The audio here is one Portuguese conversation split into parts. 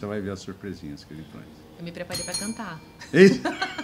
Então vai ver as surpresinhas que ele traz. Eu me preparei para cantar. Ei!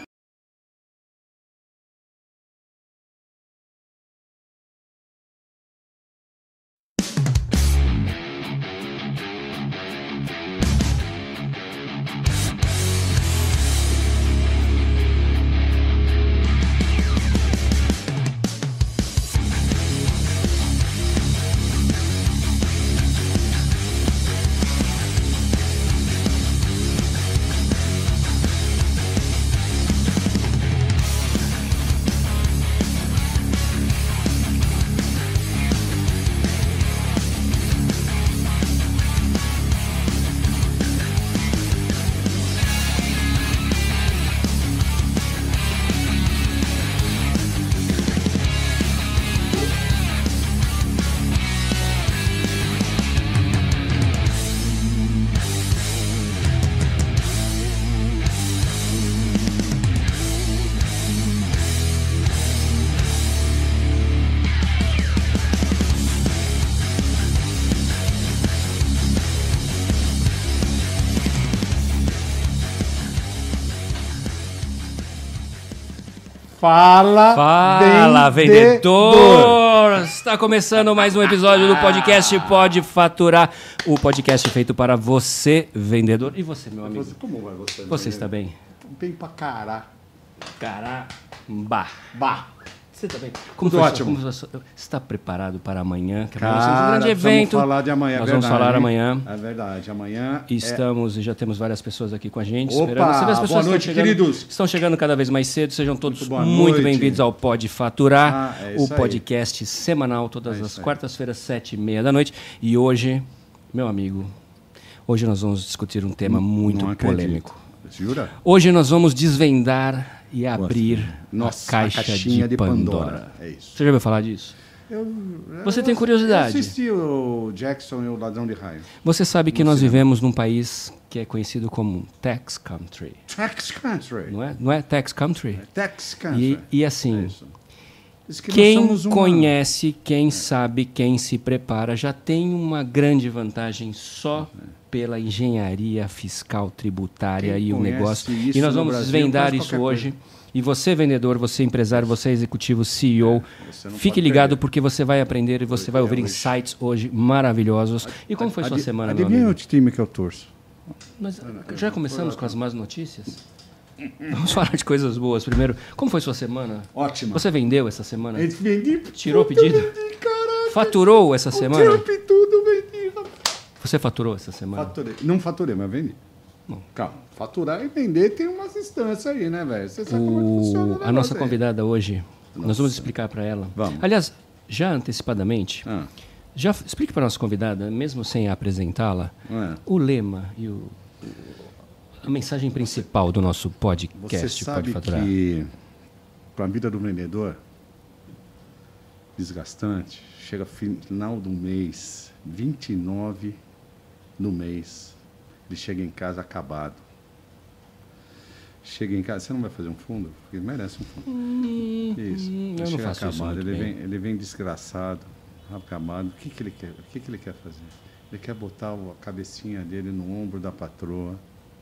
Fala, vendedor! Está começando mais um episódio do podcast Pode Faturar. O podcast feito para você, vendedor. E você, meu amigo? Como vai você? Você está bem? Bem pra cará. Caramba! Bah! Você está bem? Tudo ótimo. Você está preparado para amanhã? Que Cara, amanhã é um grande evento. Vamos falar de amanhã, Nós verdade, vamos falar hein? amanhã. É verdade, amanhã Estamos e já temos várias pessoas aqui com a gente. Opa, esperando. Você vê as pessoas boa noite, chegando, queridos. estão chegando cada vez mais cedo. Sejam todos Muito boa muito noite. bem-vindos ao Pode Faturar, É o isso aí. podcast semanal, todas É as isso aí. quartas-feiras, 7h30 da noite. E hoje, meu amigo, hoje nós vamos discutir um tema muito Não acredito. polêmico. Jura? Hoje nós vamos desvendar e abrir Nossa, a caixa caixinha de Pandora. É isso. Você já ouviu falar disso? Você tem curiosidade? Eu assisti o Jackson e o Ladrão de Raio. Você sabe que nós vivemos num país que é conhecido como Tax Country. Tax Country. Não é? Não é Tax Country? Tax Country. E É assim, isso. Diz que nós quem somos uma- conhece, quem sabe, quem se prepara, já tem uma grande vantagem só pela engenharia fiscal, tributária Quem e o conhece negócio. isso E nós no vamos Brasil desvendar faz isso qualquer hoje. E você, vendedor, você empresário, você executivo, CEO, você não fique pode ligado perder. porque você vai aprender e você vai ouvir hoje. insights hoje maravilhosos. E como foi sua semana, meu Adivinha amigo? o time que eu torço? Nós já começamos com as más notícias? Vamos falar de coisas boas primeiro. Como foi sua semana? Ótima. Você vendeu essa semana? Vendi. Tirou o Puta, pedido? Vendi, caraca. Faturou essa semana? Tirei tudo, vendi. rapaz. Você faturou essa semana? Faturei. Não faturei, mas vendi. Bom. Calma. Faturar e vender tem umas instâncias aí, né, velho? Você sabe como é que funciona o A negócio nossa aí. convidada hoje, nós vamos explicar para ela. Vamos. Aliás, já antecipadamente, Ah, já explique para a nossa convidada, mesmo sem apresentá-la, é. o lema e a mensagem principal do nosso Você podcast Pode sabe Faturar. que para a vida do vendedor, desgastante, chega final do mês, 29 no mês, ele chega em casa acabado. Chega em casa, você não vai fazer um fundo? Porque ele merece um fundo. Isso. Ele eu não chega faço isso muito bem. ele vem desgraçado, acabado. O que ele quer? O que ele quer fazer? Ele quer botar a cabecinha dele no ombro da patroa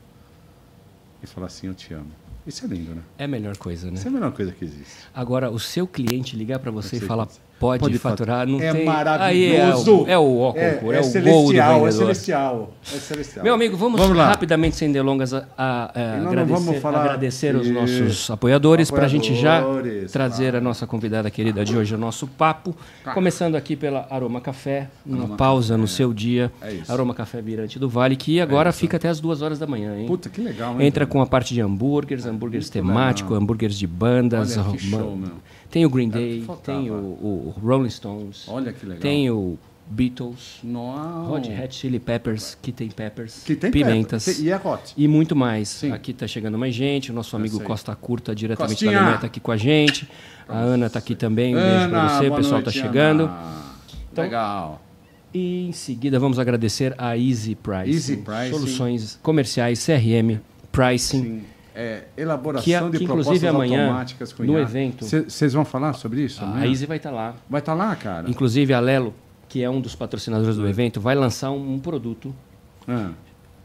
e falar assim, eu te amo. Isso é lindo, né? É a melhor coisa, né? Isso é a melhor coisa que existe. Agora, o seu cliente ligar para você e Você falar pode pode faturar, não é tem... maravilhoso. Aí é o ó concurso, é o gol do celestial, vendedor. é celestial, é celestial. Meu amigo, vamos lá. rapidamente, sem delongas, não vamos falar- agradecer os Isso. nossos apoiadores para a gente já Apoiadores, trazer claro. a nossa convidada querida de hoje ao nosso papo. Começando aqui pela Aroma Café, uma Aroma pausa Café, no seu dia. é isso. Aroma Café Virante do Vale, que agora fica até as 2 horas da manhã, hein? Puta, que legal, hein? Entra com a parte de hambúrgueres muito temáticos, legal. hambúrgueres de bandas. Olha que show, meu. Tem o Green Era o que Day, faltava. tem o Rolling Stones, Olha que legal. tem o Beatles, Não. Hot Hot Chili Peppers, que tem peppers, Que tem pimentas pepper. E é hot. e muito mais. Sim. Aqui está chegando mais gente, o nosso amigo sei. Costa Curta, diretamente Costinha. da Alemanha, está aqui com a gente. A Ana está aqui também, um beijo para você, o boa pessoal noite, está chegando. Ana. Então, Legal. E em seguida vamos agradecer a Easy Pricing, Easy Pricing. soluções comerciais, CRM, Pricing. Sim. Elaboração Que de inclusive propostas amanhã, automáticas com no IA. evento- Vocês vão falar sobre isso? A amanhã? Easy vai estar lá. Vai estar lá, cara? Inclusive a Lelo, que é um dos patrocinadores do evento, vai lançar um produto Ah,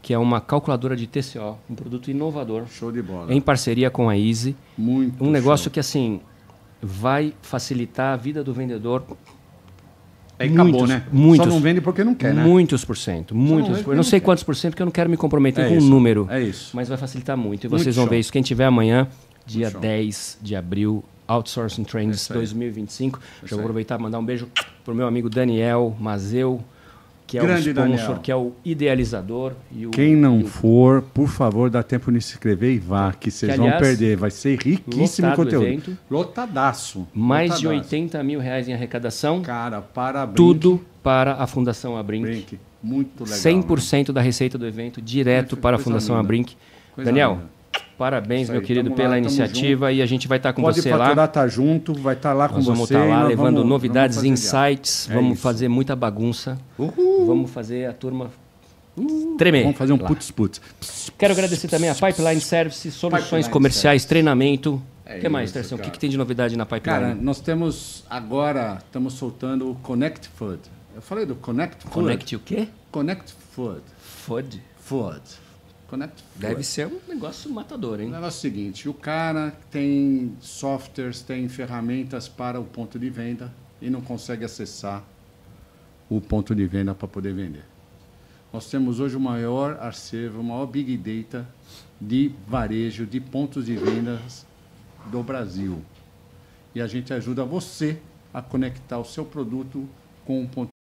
que é uma calculadora de TCO, um produto inovador. Show de bola. Em parceria com a Easy. Muito Um negócio show. que, assim, vai facilitar a vida do vendedor. Aí acabou, né? Muitos, Só não vende porque não quer, né? Muitos por cento. Muitos. Eu não sei quantos por cento, porque eu não quero me comprometer com um número. É isso. Mas vai facilitar muito. E Muito vocês vão show. ver isso. Quem tiver amanhã, dia show. 10 de abril, Outsourcing Trends Isso aí. 2025. Já Isso vou aí. aproveitar e mandar um beijo pro meu amigo Daniel Mazeu, que é Grande o sponsor, Daniel. que é o idealizador. E o, Quem não e o for, por favor, dá tempo de se inscrever e vá, que vocês Que, vão aliás, perder. Vai ser riquíssimo lotado o conteúdo. evento. Lotadaço. mais de Lotadaço. 80 mil reais em arrecadação. Cara, parabéns. Tudo para a Fundação Abrink. Brink. Muito legal. 100% da receita do evento direto para a Coisa Fundação linda. Abrink. Coisa Daniel, linda. parabéns, Isso meu aí, querido, tamo pela lá, tamo iniciativa. E a gente vai estar com Pode você Faturar lá. tá junto, vai estar lá com Nós vamos você. estar e lá nós levando vamos novidades, fazer insights. É Vamos isso. fazer muita bagunça. Uhul. Vamos fazer a turma tremer. Vamos fazer um lá. putz. Quero agradecer também a Pipeline Service, soluções Pipeline comerciais, Service. treinamento. É O que mais, isso, Terção? O cara. que tem de novidade na Pipeline? Cara, nós temos agora, estamos soltando o Connect Food. Eu falei do Connect Food. Connect o quê? Connect Food. Food. Food. Connect Food. Deve ser um negócio matador, O hein? negócio é o seguinte, o cara tem softwares, tem ferramentas para o ponto de venda e não consegue acessar o ponto de venda para poder vender. Nós temos hoje o maior acervo, o maior Big Data de varejo, de pontos de vendas do Brasil. E a gente ajuda você a conectar o seu produto com um ponto.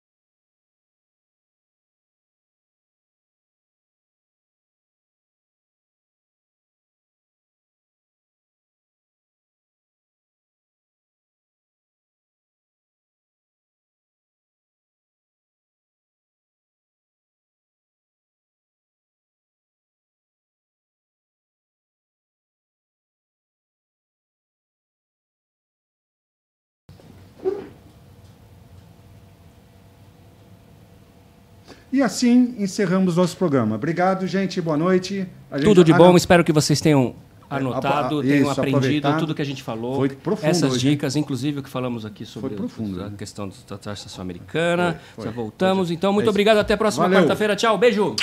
E assim encerramos nosso programa. Obrigado, gente. Boa noite. Tudo de bom. não. Espero que vocês tenham anotado, tenham isso, aprendido aproveitado. tudo que a gente falou. Foi profundo Essas hoje, dicas, inclusive o que falamos aqui sobre Foi profundo, a né? questão da taxa americana. Foi. Já voltamos. Então, muito É isso. obrigado. Até a próxima Valeu. quarta-feira. Tchau. Beijo.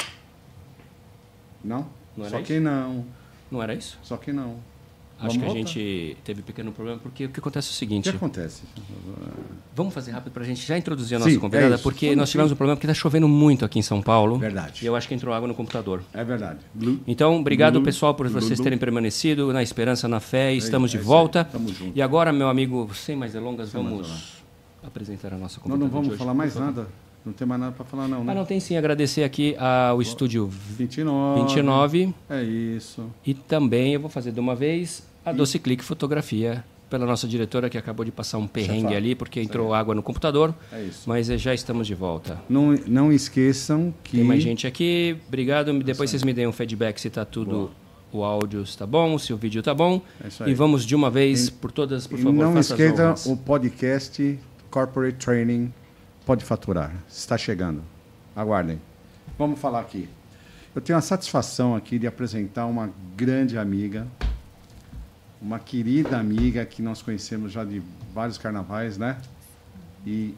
Não? Não era Só isso? que não. Não era isso? Só que não. Acho que a voltar? gente teve um pequeno problema, porque o que acontece é o O seguinte. que acontece? Vamos fazer rápido para a gente já introduzir a Sim, nossa é convidada, isso. porque Vamos, nós tivemos sim. um problema porque está chovendo muito aqui em São Paulo. Verdade. E eu acho que entrou água no computador. É verdade. Blue. Então, obrigado, Lulu, pessoal, por vocês Lulu. terem permanecido na esperança, na fé. Estamos de é isso volta. aí. Tamo junto. E agora, meu amigo, sem mais delongas, Sem mais vamos apresentar a nossa Nós convidada não de vamos hoje. falar mais nada. Não tem mais nada para falar, não, né? Ah, não, tem sim. Agradecer aqui ao Estúdio 29. 29 É isso. e também, eu vou fazer de uma vez, a Doce Clique Fotografia, pela nossa diretora que acabou de passar um perrengue Chefão. ali, porque entrou água no computador. É isso. Mas já estamos de volta. Não esqueçam que... Tem mais gente aqui. Obrigado. Depois vocês me deem um feedback se está tudo, o áudio está bom, se o vídeo está bom. É isso aí. E vamos de uma vez por todas, por E favor, não faça as esqueça honras. o podcast Corporate Training Pode Faturar. Está chegando. Aguardem. Vamos falar aqui. Eu tenho a satisfação aqui de apresentar uma grande amiga, uma querida amiga que nós conhecemos já de vários carnavais, né? E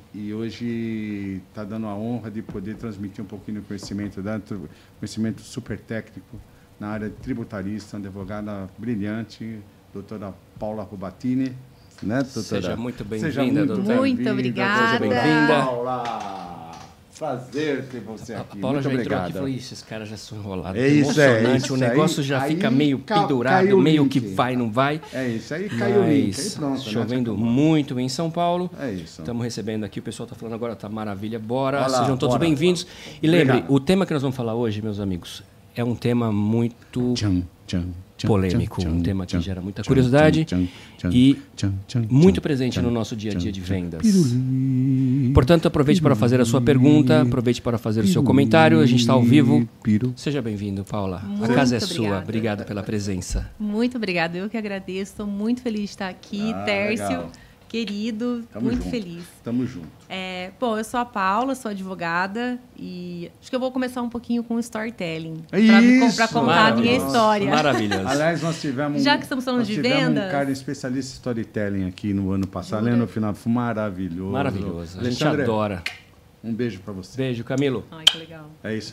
hoje está dando a honra de poder transmitir um pouquinho do conhecimento dela, conhecimento super técnico na área de tributarista, uma advogada brilhante, doutora Paula Rubatini. Né, doutora? Seja muito Seja bem-vinda, muito doutora. Muito bem-vinda, obrigada. doutora Bem-vinda. Paula. Prazer ter você A aqui. Paula muito já entrou obrigado. aqui e falou, ixi, esses caras já são enrolados. É isso, emocionante, isso o negócio aí- já aí fica meio pendurado, caiu o meio link. que vai, não vai. É isso, aí caiu o link. Aí Mas pronto, né? chovendo Acabou. muito em São Paulo. É isso. Estamos recebendo aqui, o pessoal está falando agora, tá maravilha, bora. Vai lá, Sejam todos bora. bem-vindos. E lembre, Obrigado. o tema que nós vamos falar hoje, meus amigos, é um tema muito Tchan, tchan, tchan, polêmico, tchan, um tema que tchan, gera muita tchan, curiosidade tchan, tchan, e tchan, tchan, muito tchan, presente tchan, no nosso dia a dia de tchan, vendas. piruli, Portanto, aproveite para fazer a sua pergunta, aproveite para fazer o seu comentário. A gente está ao vivo. piru. Seja bem-vindo, Paula. A Muito casa é sua. obrigada. Obrigado pela presença. Muito obrigada, eu que agradeço. Estou muito feliz de estar aqui. Ah, Tércio, legal. querido, Tamo muito junto. feliz. Tamo junto. Bom, eu sou a Paula, sou advogada e acho que eu vou começar um pouquinho com storytelling. Isso! Para contar a minha Maravilhoso. história. Maravilhoso. Aliás, nós tivemos... Já que estamos falando nós de tivemos vendas- um cara especialista em storytelling aqui no ano passado. Jura? Lembra no final? Foi maravilhoso. Maravilhoso. A gente Alexandre, adora. um beijo para você. Beijo, Camilo. Ai, que legal. É isso aí.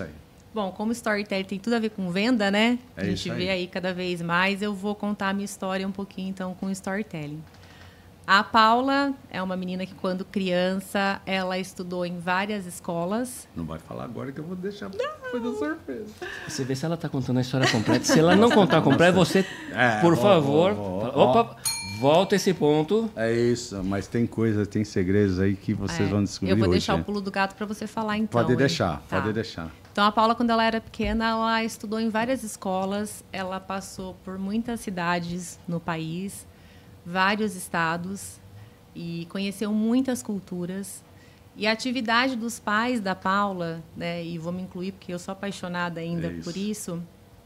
Bom, como storytelling tem tudo a ver com venda, né? É a gente isso aí. vê aí cada vez mais. Eu vou contar a minha história um pouquinho, então, com storytelling. A Paula é uma menina que, quando criança, ela estudou em várias escolas. Não vai falar agora que eu vou deixar coisa surpresa. Você vê se ela está contando a história completa. Se ela não contar completa, você, por favor... Opa, volta esse ponto. É isso, mas tem coisas, tem segredos aí que vocês vão descobrir hoje. Eu vou deixar o pulo do gato para você falar, então. Pode deixar, hein? Tá. pode deixar. Então, a Paula, quando ela era pequena, ela estudou em várias escolas. Ela passou por muitas cidades no país, vários estados, e conheceu muitas culturas. E a atividade dos pais da Paula, né, e vou me incluir porque eu sou apaixonada ainda por isso,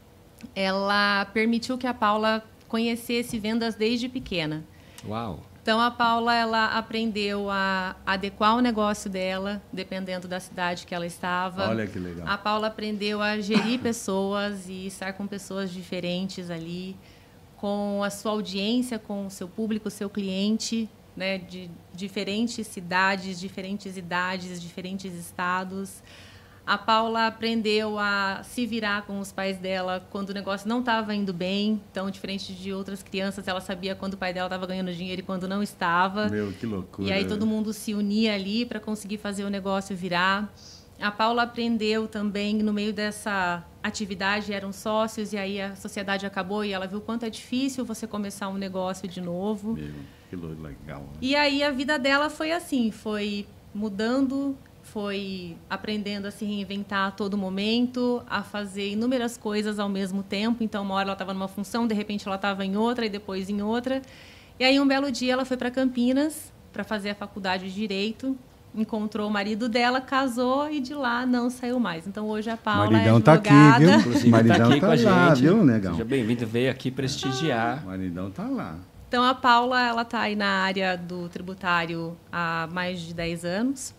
ela permitiu que a Paula conhecesse vendas desde pequena. Uau! Então, a Paula, ela aprendeu a adequar o negócio dela, dependendo da cidade que ela estava. Olha que legal. A Paula aprendeu a gerir pessoas e estar com pessoas diferentes ali, com a sua audiência, com o seu público, o seu cliente, né, de diferentes cidades, diferentes idades, diferentes estados. A Paula aprendeu a se virar com os pais dela quando o negócio não estava indo bem. Então, diferente de outras crianças, ela sabia quando o pai dela estava ganhando dinheiro e quando não estava. Meu, que loucura. E aí todo mundo se unia ali para conseguir fazer o negócio virar. A Paula aprendeu também, no meio dessa atividade, eram sócios, e aí a sociedade acabou e ela viu o quanto é difícil você começar um negócio de novo. Meu, que legal. Né? E aí a vida dela foi assim, foi mudando, foi aprendendo a se reinventar a todo momento, a fazer inúmeras coisas ao mesmo tempo. Então, uma hora ela estava numa função, de repente ela estava em outra e depois em outra. E aí, um belo dia, ela foi para Campinas para fazer a faculdade de Direito, encontrou o marido dela, casou e de lá não saiu mais. Então, hoje a Paula Maridão é tá advogada. aqui, viu? Inclusive, Maridão tá aqui tá com a lá, gente. viu, negão? Seja bem-vindo, veio aqui prestigiar. Maridão tá lá. Então, a Paula, ela está aí na área do tributário há mais de 10 anos.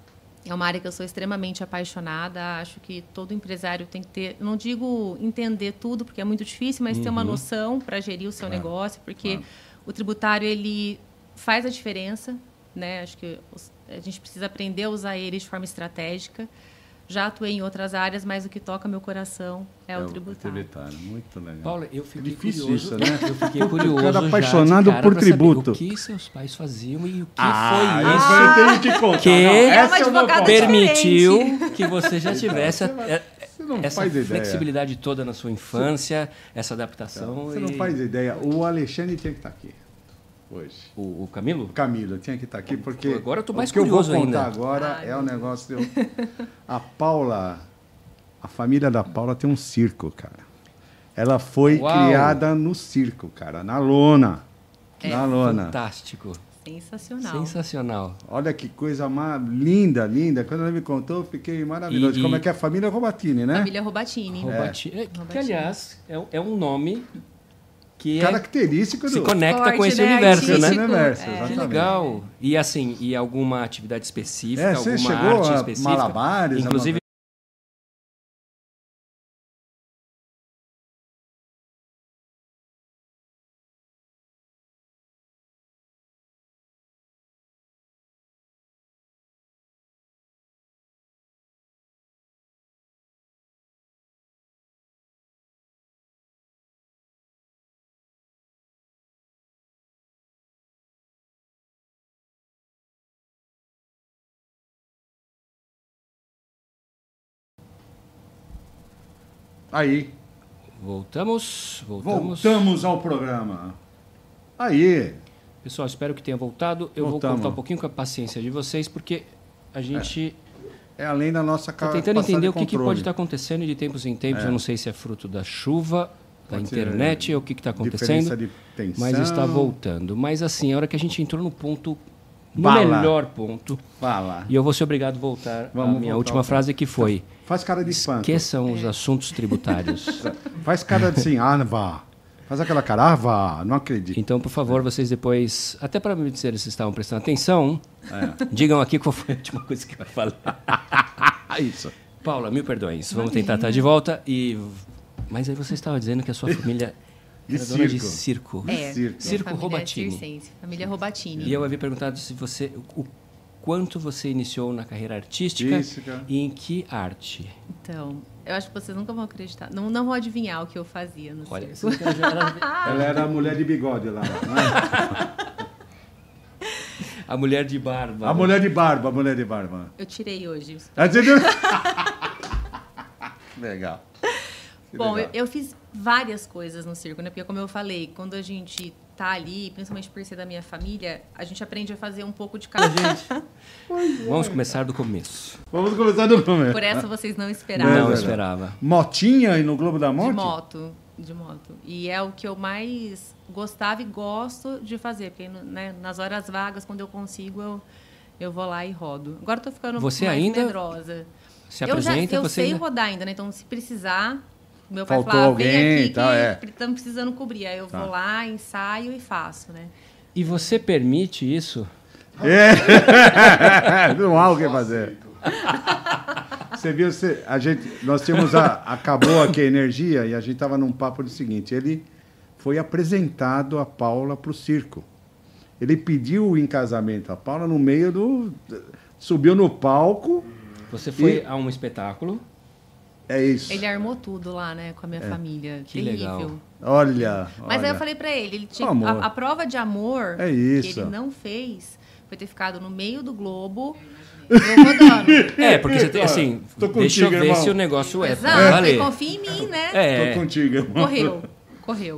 É uma área que eu sou extremamente apaixonada. Acho que todo empresário tem que ter, não digo entender tudo, porque é muito difícil, mas ter uma noção para gerir o seu negócio, porque o tributário, ele faz a diferença, né? Acho que a gente precisa aprender a usar ele de forma estratégica. Já atuei em outras áreas, mas o que toca meu coração é o tributário. Muito legal. Paula, eu fiquei difícil curioso. isso, né? Eu fiquei curioso. Cara já apaixonado de cara por pra saber tributo. O que seus pais faziam e o que isso foi eu tenho que contar. que É uma advogada permitiu diferente. que você já tivesse Você não essa faz ideia. flexibilidade toda na sua infância, essa adaptação. Você não faz ideia. O Alexandre tinha que estar aqui hoje. O Camilo? O Camilo tinha que estar aqui porque Agora eu tô mais o que eu vou curioso contar ainda. agora é o negócio a Paula, a família da Paula tem um circo, cara. Ela foi Uau. criada no circo, cara, na lona. Na lona. Fantástico. Sensacional. Sensacional. Olha que coisa linda, linda. Quando ela me contou, eu fiquei maravilhoso. Como é que é a família Robatini, né? Família Robatini. Que, aliás, é um nome que característico se do conecta Forte, com esse né? universo, né? Artístico. universo, É. Que exatamente. legal. E assim, e alguma atividade específica, Você alguma chegou arte a específica? malabares, Inclusive, Aí, voltamos. voltamos ao programa. Aí, Pessoal, espero que tenha voltado. Eu Voltamos. vou contar um pouquinho com a paciência de vocês, porque a gente é além da nossa está capacidade tentando entender de o que controle. pode estar acontecendo e de tempos em tempos. Eu não sei se é fruto da chuva, da Pode ser internet, ou o que está Diferença acontecendo, de tensão. mas está voltando. Mas assim, a hora que a gente entrou no ponto, no Bala. melhor ponto, Fala. e eu vou ser obrigado a voltar Vamos à minha voltar última ao frase, que foi: Faz cara de espanto. esqueçam os assuntos tributários. Faz cara de assim, vá. Faz aquela cara, vá, não acredito. Então, por favor, vocês depois, até para me dizer se estavam prestando atenção, digam aqui qual foi a última coisa que eu falei. Isso. Paula, mil perdões. Vamos tentar estar de volta. Mas aí você estava dizendo que a sua família De era dona de circo. circo. É, Circo. Circo família Robatini. circense, família Robatini. E eu havia perguntado se você, o quanto você iniciou na carreira artística Isso, cara. e em que arte. Então, Eu acho que vocês nunca vão acreditar. Não vão adivinhar o que eu fazia no circo. Ela era a mulher de bigode lá. Né? A mulher de barba. A mulher de barba. Eu tirei hoje. Legal. Bom, eu fiz várias coisas no circo, né? Porque, como eu falei, quando a gente tá ali, principalmente por ser da minha família, a gente aprende a fazer um pouco de cada. Vamos começar do começo. Vamos começar do começo. Por essa vocês não esperavam. Não esperava. Motinha e no Globo da Morte? De moto. E é o que eu mais gostava e gosto de fazer. Porque, né, nas horas vagas, quando eu consigo, eu vou lá e rodo. Agora eu tô ficando mais medrosa. Se apresenta, eu sei ainda... rodar ainda, né? Então, se precisar... Meu pai Faltou falava, alguém, vem aqui tá, que estamos precisando cobrir. Aí eu vou lá, ensaio e faço, né? E você permite isso? Não há o que fazer. Você viu, nós tínhamos acabou aqui a energia e a gente estava num papo do seguinte, ele foi apresentado a Paula para o circo. Ele pediu em casamento a Paula no meio subiu no palco. Você foi a um espetáculo? É isso. Ele armou tudo lá, né, com a minha família. Que terrível. legal. Olha. Mas aí eu falei pra ele tinha a prova de amor que ele não fez foi ter ficado no meio do Globo, eu rodando. Porque você tem, assim, deixa eu ver se o negócio Exato, valer. você confia em mim, né? Tô contigo, irmão. Correu.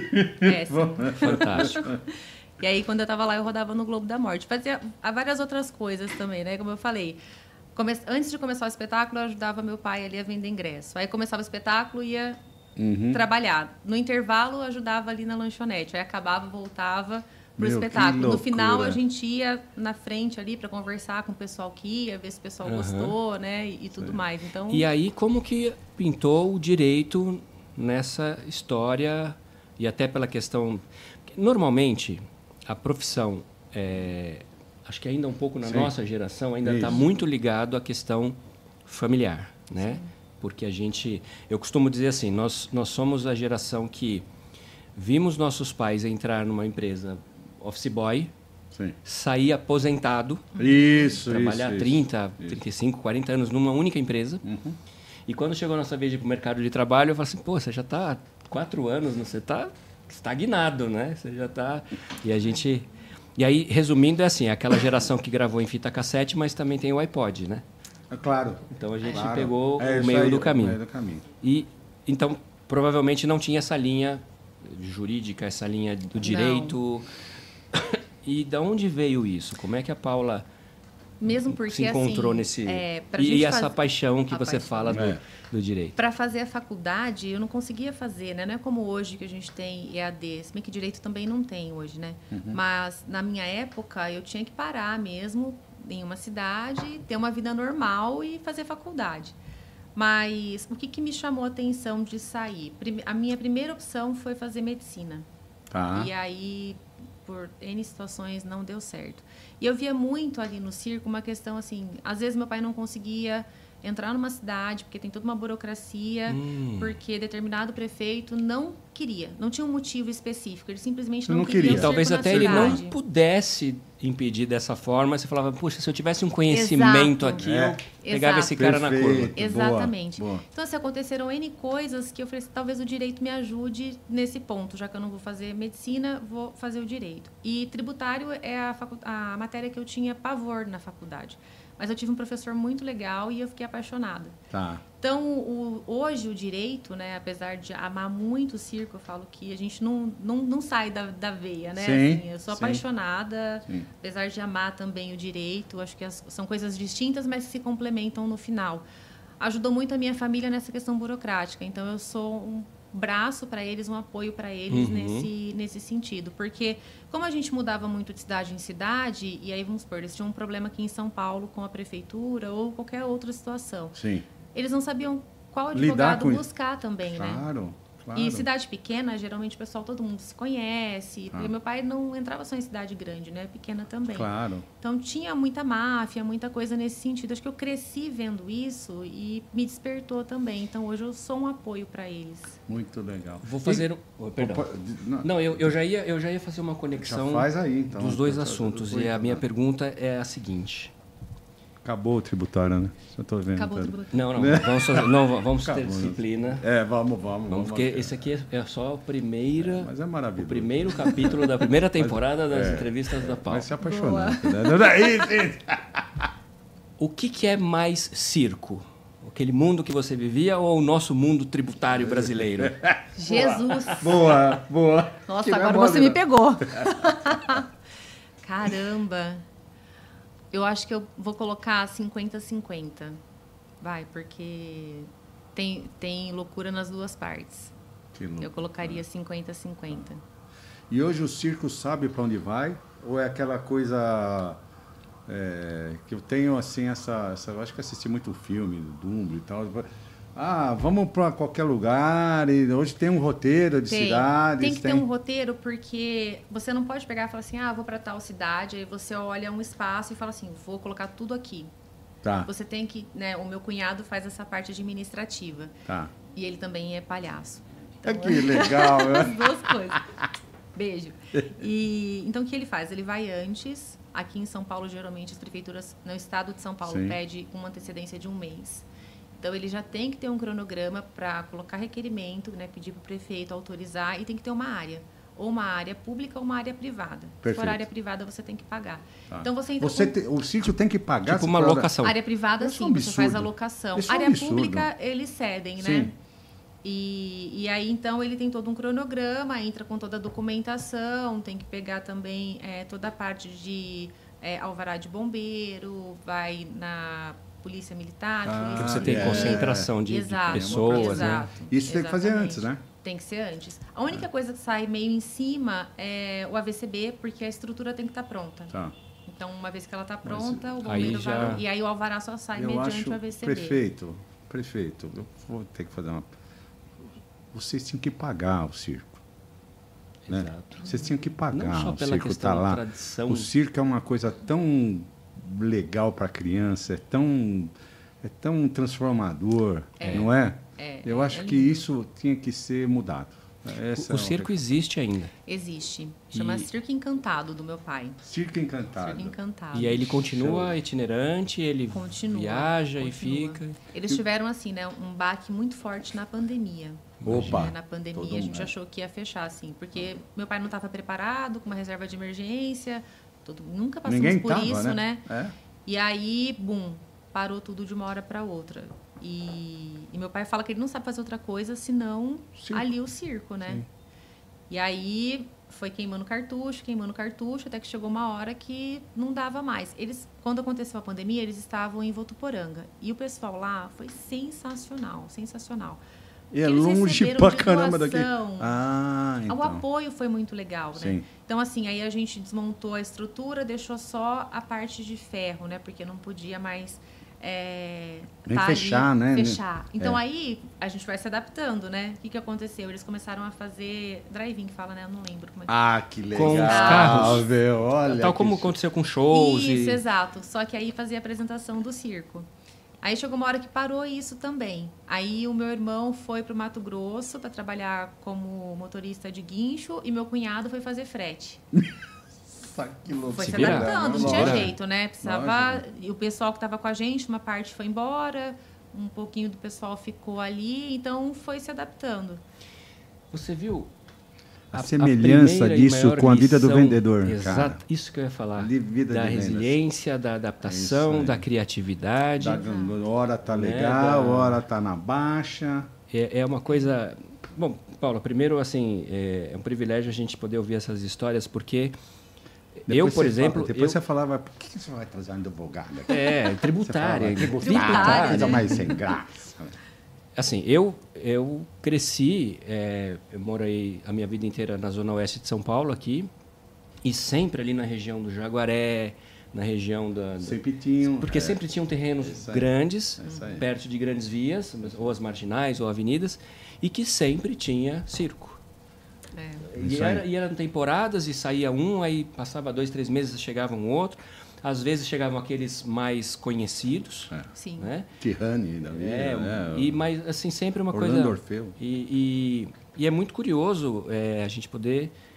Fantástico. E aí, quando eu tava lá, eu rodava no Globo da Morte. Fazia várias outras coisas também, né? Como eu falei. Antes de começar o espetáculo, eu ajudava meu pai ali a vender ingresso. Aí começava o espetáculo e ia trabalhar. No intervalo, eu ajudava ali na lanchonete. Aí acabava, voltava pro espetáculo. No final, a gente ia na frente ali para conversar com o pessoal que ia, ver se o pessoal gostou, né? E tudo mais. Então... E aí, como que pintou o direito nessa história? E até pela questão... Normalmente, a profissão... acho que ainda um pouco na nossa geração ainda está muito ligado à questão familiar, né? Sim. Porque eu costumo dizer assim, nós somos a geração que vimos nossos pais entrar numa empresa office boy, sair aposentado, trabalhar 30, 35, 40 anos numa única empresa. E quando chegou a nossa vez de ir para o mercado de trabalho, eu falei assim, pô, você já está há 4 anos, você está estagnado, né? Você já está... E aí, resumindo, é assim, aquela geração que gravou em fita cassete, mas também tem o iPod, né? Claro. Então a gente pegou o meio do caminho. E então, provavelmente não tinha essa linha jurídica, essa linha do direito. E de onde veio isso? Como é que a Paula se encontrou nesse... E essa paixão que você fala do direito? Para fazer a faculdade, eu não conseguia fazer, né? Não é como hoje que a gente tem EAD, se bem que direito também não tem hoje, né? Mas na minha época, eu tinha que parar mesmo em uma cidade, ter uma vida normal e fazer faculdade. Mas o que me chamou a atenção de sair? A minha primeira opção foi fazer medicina. E aí, por N situações, não deu certo. E eu via muito ali no circo uma questão assim, às vezes meu pai não conseguia entrar numa cidade, porque tem toda uma burocracia, porque determinado prefeito não queria, não tinha um motivo específico, ele simplesmente não queria. E talvez até ele não pudesse impedir dessa forma, você falava, puxa, se eu tivesse um conhecimento aqui, eu pegava esse cara na curva. Exatamente. Boa. Então, assim, aconteceram N coisas que eu falei, talvez o direito me ajude nesse ponto, já que eu não vou fazer medicina, vou fazer o direito. E tributário é a matéria que eu tinha pavor na faculdade. Mas eu tive um professor muito legal e eu fiquei apaixonada. Então, hoje o direito, né, apesar de amar muito o circo, eu falo que a gente não sai da veia, né? Assim, eu sou apaixonada, apesar de amar também o direito. Acho que são coisas distintas, mas se complementam no final. Ajudou muito a minha família nessa questão burocrática. Então, eu sou um braço para eles, um apoio para eles nesse sentido. Porque, como a gente mudava muito de cidade em cidade, e aí, vamos supor, eles tinham um problema aqui em São Paulo com a prefeitura ou qualquer outra situação. Eles não sabiam qual advogado buscar também, né? Claro. E cidade pequena, geralmente o pessoal, todo mundo se conhece. Porque meu pai não entrava só em cidade grande, né? Pequena também. Então, tinha muita máfia, muita coisa nesse sentido. Acho que eu cresci vendo isso e me despertou também. Então, hoje eu sou um apoio para eles. Muito legal. Vou fazer... Perdão. Não, eu já ia fazer uma conexão faz aí, então, dos dois assuntos. E a minha pergunta é a seguinte. Acabou o tributário, né? Já estou vendo. Acabou tá? tudo. Vamos ter Acabou, né? disciplina. Vamos. Porque esse aqui é só Mas é maravilhoso. o primeiro capítulo da primeira temporada das entrevistas da Paula. Vai se apaixonando. Né? O que é mais circo? Aquele mundo que você vivia ou o nosso mundo tributário brasileiro? Jesus! Boa. Nossa, Que agora memória. você me pegou. Caramba! Eu acho que eu vou colocar 50-50. Vai, porque tem loucura nas duas partes. Que louco. Eu colocaria 50-50. E hoje o circo sabe para onde vai? Ou é aquela coisa que eu tenho assim, eu acho que assisti muito filme do Dumbo e tal. Vamos para qualquer lugar, e hoje tem um roteiro de cidades. Tem que ter um roteiro, porque você não pode pegar e falar assim, vou para tal cidade, aí você olha um espaço e fala assim, vou colocar tudo aqui. Tá. Você tem que, né, o meu cunhado faz essa parte administrativa. Tá. E ele também é palhaço. Que legal, As né? duas coisas. Beijo. Então, o que ele faz? Ele vai antes. Aqui em São Paulo, geralmente, as prefeituras no estado de São Paulo Sim. pede uma antecedência de um mês. Então, ele já tem que ter um cronograma para colocar requerimento, né, pedir para o prefeito autorizar, e tem que ter uma área. Ou uma área pública ou uma área privada. Se Perfeito. for área privada, você tem que pagar. Tá. Então, você entra O circo tem que pagar... Tipo uma locação. área privada, Isso é um sim, você faz a absurdo. locação. Isso é um Área absurdo. pública, eles cedem, Sim. né? E aí, então, ele tem todo um cronograma, entra com toda a documentação, tem que pegar também toda a parte de alvará de bombeiro, vai na polícia militar. Ah, Porque você tem concentração de pessoas, né? Isso tem que fazer Exatamente. antes, né? Tem que ser antes. A única coisa que sai meio em cima é o AVCB, porque a estrutura tem que estar pronta. Tá. Então, uma vez que ela está pronta, o aí bombeiro já- vai... E aí o alvará só sai Eu mediante acho, o AVCB. prefeito, eu vou ter que fazer uma... Vocês tinham que pagar o circo. Né? Exato. Vocês tinham que pagar. Não só o pela circo questão tá da lá. tradição. O circo é uma coisa tão legal para a criança, é tão transformador, não é? Eu acho que isso tinha que ser mudado. O circo existe ainda. Existe. Chama E- Circo Encantado, do meu pai. Circo Encantado. Circo Encantado. E aí ele continua itinerante, ele Continua, viaja e continua. fica. Eles tiveram, assim, né, um baque muito forte na pandemia. Opa! Né, na pandemia, Todo a gente mundo, achou que ia fechar, assim. Porque meu pai não estava preparado, com uma reserva de emergência. Nunca passamos Ninguém por tava, isso, né? né? E aí, bum, parou tudo de uma hora para outra. E meu pai fala que ele não sabe fazer outra coisa senão Circo. ali o circo, né? Sim. E aí foi queimando cartucho, até que chegou uma hora que não dava mais. Quando aconteceu a pandemia, eles estavam em Votuporanga. E o pessoal lá foi sensacional, sensacional. E é Eles longe receberam pra de caramba daqui. doação. Então. O apoio foi muito legal, né? Sim. Então, assim, aí a gente desmontou a estrutura, deixou só a parte de ferro, né? Porque não podia mais... Nem tá fechar, ali, né? Fechar. Então, É. aí a gente vai se adaptando, né? O que aconteceu? Eles começaram a fazer drive-in, que fala, né? Eu não lembro como é que... Que legal. Com os carros. Meu, olha. Tal como que- aconteceu com shows. Isso, e... exato. Só que aí fazia a apresentação do circo. Aí chegou uma hora que parou isso também. Aí o meu irmão foi para o Mato Grosso para trabalhar como motorista de guincho e meu cunhado foi fazer frete. Que louco. Foi Se se vira. adaptando, não Se tinha vira. jeito, né? Precisava. Lógico. E o pessoal que estava com a gente, uma parte foi embora, um pouquinho do pessoal ficou ali, então foi se adaptando. Você viu A semelhança primeira e disso maior com a vida do lição- vendedor, Exato, cara. isso que eu ia falar. De vida da de vendas. resiliência, da É adaptação, isso aí. da criatividade. Hora tá Né, legal, da- hora tá na baixa. É uma coisa... Bom, Paula, primeiro, assim, é um privilégio a gente poder ouvir essas histórias, porque eu, por exemplo... Depois você falava, por que você vai trazer um advogado aqui? tributária. Você falava, Tributária, coisa né? mais sem graça. Assim, eu cresci, eu morei a minha vida inteira na zona oeste de São Paulo, aqui, e sempre ali na região do Jaguaré, na região da... Sempre tinham. Porque sempre tinham terrenos Isso aí. grandes, Isso aí. perto de grandes vias, ou as marginais, ou avenidas, e que sempre tinha circo. Isso aí. E eram temporadas, e saía um, aí passava 2, 3 meses, chegava um outro. Às vezes chegavam aqueles mais conhecidos, Sim. né? Tirane da vida, né? Mas assim, sempre uma Orlando coisa... Orfeu. E é muito curioso a gente poder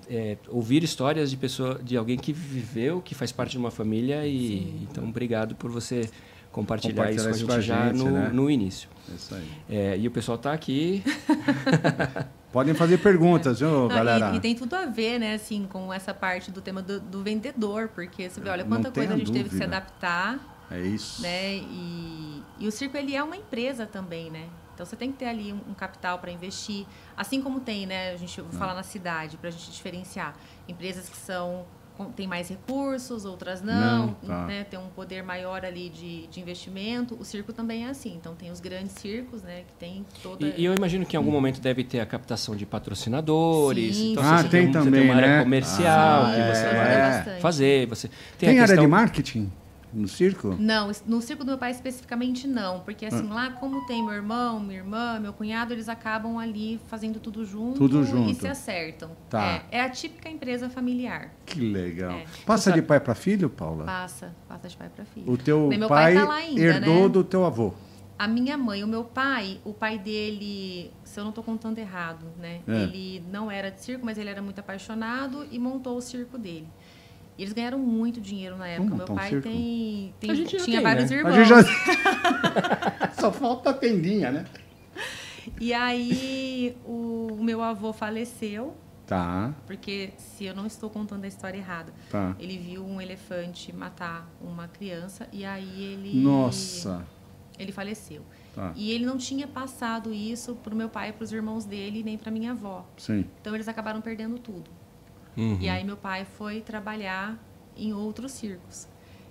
ouvir histórias de alguém que viveu, que faz parte de uma família. Então, obrigado por você compartilhar isso com a gente já no início. É isso aí. E o pessoal está aqui. Podem fazer perguntas, viu, galera? E tem tudo a ver, né, assim, com essa parte do tema do vendedor, porque você vê, olha, quanta coisa a gente teve que se adaptar. É isso. Né? E o circo, ele é uma empresa também, né? Então, você tem que ter ali um capital para investir. Assim como tem, né? A gente fala na cidade, para a gente diferenciar. Empresas que têm mais recursos, outras não, né? Tem um poder maior ali de investimento. O circo também é assim. Então, tem os grandes circos, né? Que tem toda... E eu imagino que em algum momento deve ter a captação de patrocinadores. Sim, então, você tem também, uma área né? comercial que você vai fazer. Tem área de marketing no circo? Não, no circo do meu pai especificamente não. Porque assim, lá como tem meu irmão, minha irmã, meu cunhado, eles acabam ali fazendo tudo junto e se acertam. Tá. É a típica empresa familiar. Que legal. Passa de pai para filho, Paula? Passa de pai para filho. O teu meu pai tá lá ainda, herdou né? do teu avô? A minha mãe, o pai dele, se eu não estou contando errado, né? Ele não era de circo, mas ele era muito apaixonado e montou o circo dele. E eles ganharam muito dinheiro na época. Meu pai tinha vários irmãos. A gente Só falta a tendinha, né? E aí o meu avô faleceu. Tá. Porque, se eu não estou contando a história errada, ele viu um elefante matar uma criança e aí ele... Nossa! Ele faleceu. Tá. E ele não tinha passado isso para o meu pai e para os irmãos dele, nem para minha avó. Sim. Então, eles acabaram perdendo tudo. Uhum. E aí, meu pai foi trabalhar em outros circos.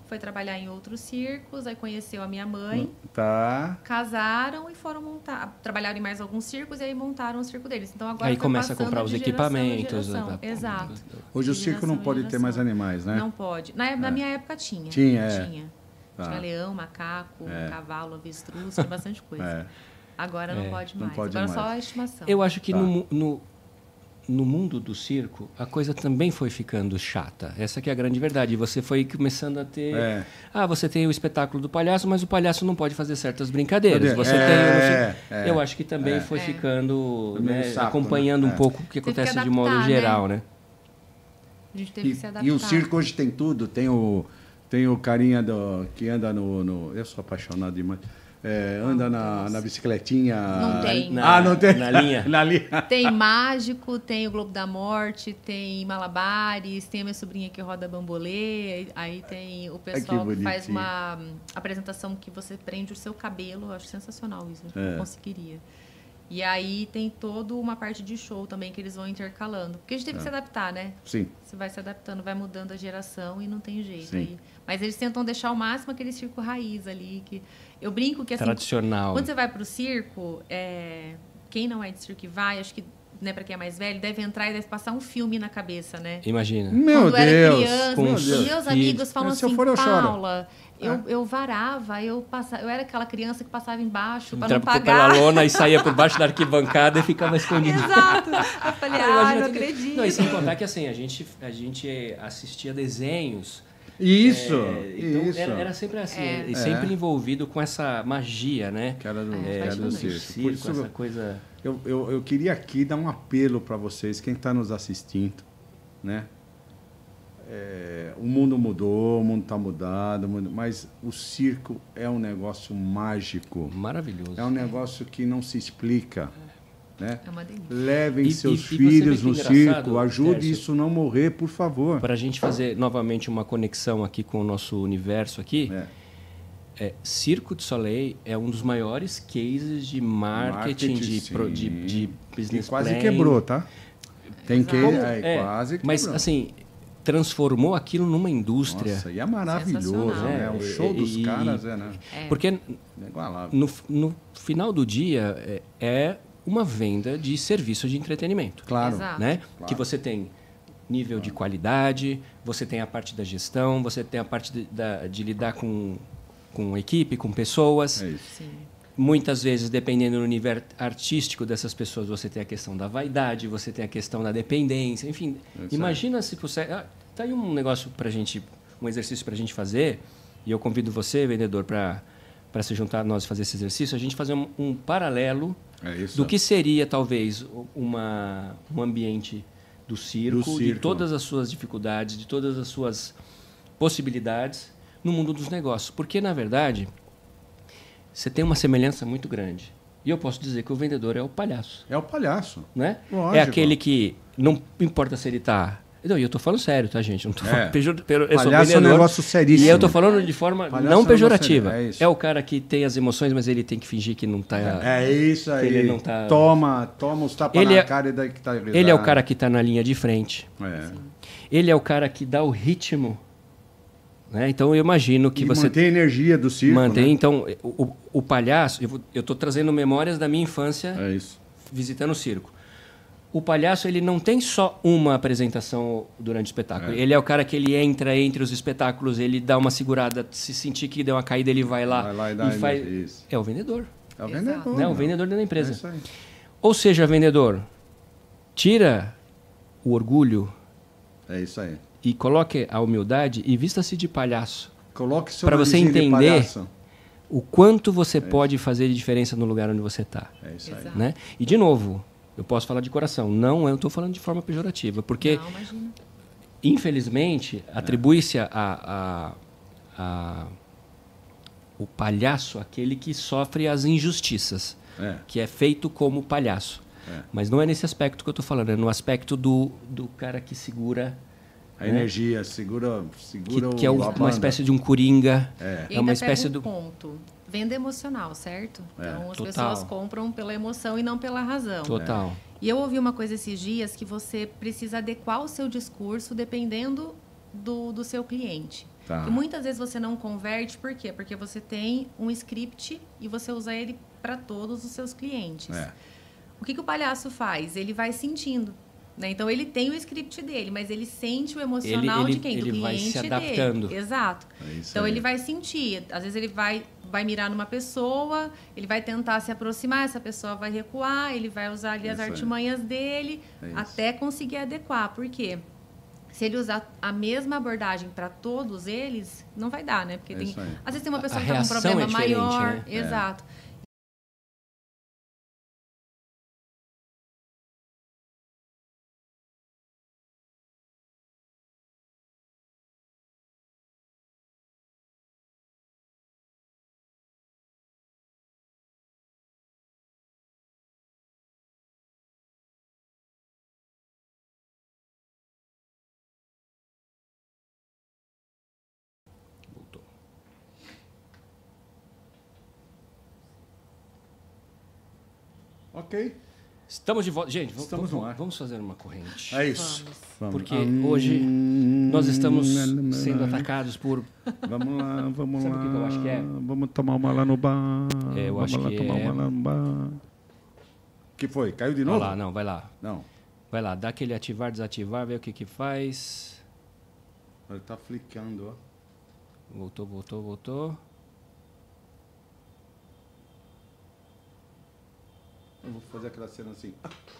Aí conheceu a minha mãe. Tá. Casaram e foram montar. Trabalharam em mais alguns circos e aí montaram o circo deles. Então, agora aí começa a comprar os equipamentos. Exato. Hoje o circo não pode ter mais animais, né? Não pode. Na minha época tinha. Tinha. Tinha leão, macaco, cavalo, avestruz, tinha bastante coisa. Agora não pode mais. Agora só a estimação. Eu acho que no mundo do circo, a coisa também foi ficando chata. Essa que é a grande verdade. Você foi começando a ter... você tem o espetáculo do palhaço, mas o palhaço não pode fazer certas brincadeiras. Você tem... Eu acho que também foi ficando... acompanhando um pouco o que acontece de modo geral, né? A gente teve que se adaptar. E o circo hoje tem tudo. Tem o carinha que anda no... Eu sou apaixonado demais. Anda na bicicletinha. Não tem. Não tem? Na linha. Na linha. Tem mágico, tem o Globo da Morte, tem malabares, tem a minha sobrinha que roda bambolê, aí tem o pessoal que faz uma apresentação que você prende o seu cabelo. Eu acho sensacional isso, eu conseguiria. E aí tem toda uma parte de show também que eles vão intercalando. Porque a gente teve que se adaptar, né? Sim. Você vai se adaptando, vai mudando a geração e não tem jeito. Sim. Aí. Mas eles tentam deixar ao máximo aquele circo raiz ali. Que eu brinco que assim, tradicional. Quando você vai para o circo, quem não é de circo e vai, acho que, né, para quem é mais velho, deve entrar e deve passar um filme na cabeça, né? Imagina. Meu Quando Deus. era criança, Com os meus amigos falam assim, Paula... Eu varava, eu era aquela criança que passava embaixo para não pagar. Pela lona e saía por baixo da arquibancada e ficava escondido. Exato. Eu falei, não acredito. Não, e sem contar que assim, a gente assistia desenhos. Isso, então era sempre assim, e sempre envolvido com essa magia, né? Que era do circo. Por isso, essa coisa... Eu queria aqui dar um apelo para vocês, quem está nos assistindo, né? O mundo mudou, o mundo está mudado, mas o circo é um negócio mágico. Maravilhoso. É um negócio que não se explica. Né? É uma delícia. Levem seus filhos no circo, ajude isso não morrer, por favor. Para a gente fazer novamente uma conexão aqui com o nosso universo aqui, Circo du Soleil é um dos maiores cases de marketing de business plan. Quase quebrou, tá? Tem quase quebrou. Mas assim, transformou aquilo numa indústria. Nossa, e é maravilhoso, né? O show dos caras né? Porque no final do dia é uma venda de serviço de entretenimento. Claro. Né? Claro. Que você tem nível de qualidade, você tem a parte da gestão, você tem a parte de lidar com equipe, com pessoas. É isso. Sim. Muitas vezes, dependendo do nível artístico dessas pessoas, você tem a questão da vaidade, você tem a questão da dependência, enfim. Imagina se você... Tá aí um negócio para gente, um exercício para a gente fazer, e eu convido você, vendedor, para se juntar a nós e fazer esse exercício, a gente fazer um paralelo do que seria, talvez, um ambiente do circo, de todas as suas dificuldades, de todas as suas possibilidades no mundo dos negócios. Porque, na verdade, você tem uma semelhança muito grande. E eu posso dizer que o vendedor é o palhaço. É o palhaço. Né? Lógico. É aquele que, não importa se ele está... Não, e eu estou falando sério, tá, gente? Não estou falando eu sou palhaço é um negócio seríssimo. E eu estou falando de forma palhaço não pejorativa. É o cara que tem as emoções, mas ele tem que fingir que não está... É isso aí. Ele não tá... Toma os tapas na cara e daí que tá Ele é o cara que está na linha de frente. É. Ele é o cara que dá o ritmo. Né? Então, eu imagino que você... mantém a energia do circo. Mantém, né? então, o palhaço... Eu estou trazendo memórias da minha infância visitando o circo. O palhaço, ele não tem só uma apresentação durante o espetáculo. Ele é o cara que ele entra entre os espetáculos, ele dá uma segurada, se sentir que deu uma caída, ele vai lá e dá faz... Isso. É o vendedor. É o vendedor. Né? O vendedor da empresa. É isso aí. Ou seja, vendedor, tira o orgulho. É isso aí. E coloque a humildade e vista-se de palhaço. Coloque seu para você narizinho de entender palhaço. O quanto você pode fazer de diferença no lugar onde você está. É isso aí. Né? E, de novo, eu posso falar de coração. Não, eu estou falando de forma pejorativa. Porque, infelizmente, atribui-se o palhaço aquele que sofre as injustiças. Que é feito como palhaço. Mas não é nesse aspecto que eu estou falando. É no aspecto do cara que segura... A energia, segura que é uma espécie de um coringa. É uma espécie do ponto. Venda emocional, certo? Então as pessoas compram pela emoção e não pela razão. Total. E eu ouvi uma coisa esses dias que você precisa adequar o seu discurso dependendo do seu cliente. E muitas vezes você não converte, por quê? Porque você tem um script e você usa ele para todos os seus clientes. O que o palhaço faz? Ele vai sentindo. Né? Então, ele tem o script dele, mas ele sente o emocional de quem? Do cliente vai se adaptando. dele. Exato. Então, ele vai sentir. Às vezes, ele vai mirar numa pessoa, ele vai tentar se aproximar, essa pessoa vai recuar, ele vai usar ali as artimanhas dele até conseguir adequar. Por quê? Se ele usar a mesma abordagem para todos eles, não vai dar, né? Porque às vezes tem uma pessoa que está com um problema maior. Né? Exato. Ok. Estamos de volta. Gente, vamos fazer uma corrente. É isso. Vamos. Porque hoje nós estamos sendo atacados por... Vamos lá. Sabe o que eu acho que é? Vamos tomar uma lá no bar. Eu acho que tomar uma lá no bar. O que foi? Caiu de novo? Vai lá, não, vai lá. Não. Vai lá, dá aquele ativar, desativar, ver o que faz. Ele tá flicando, ó. Voltou. Eu vou fazer aquela cena assim.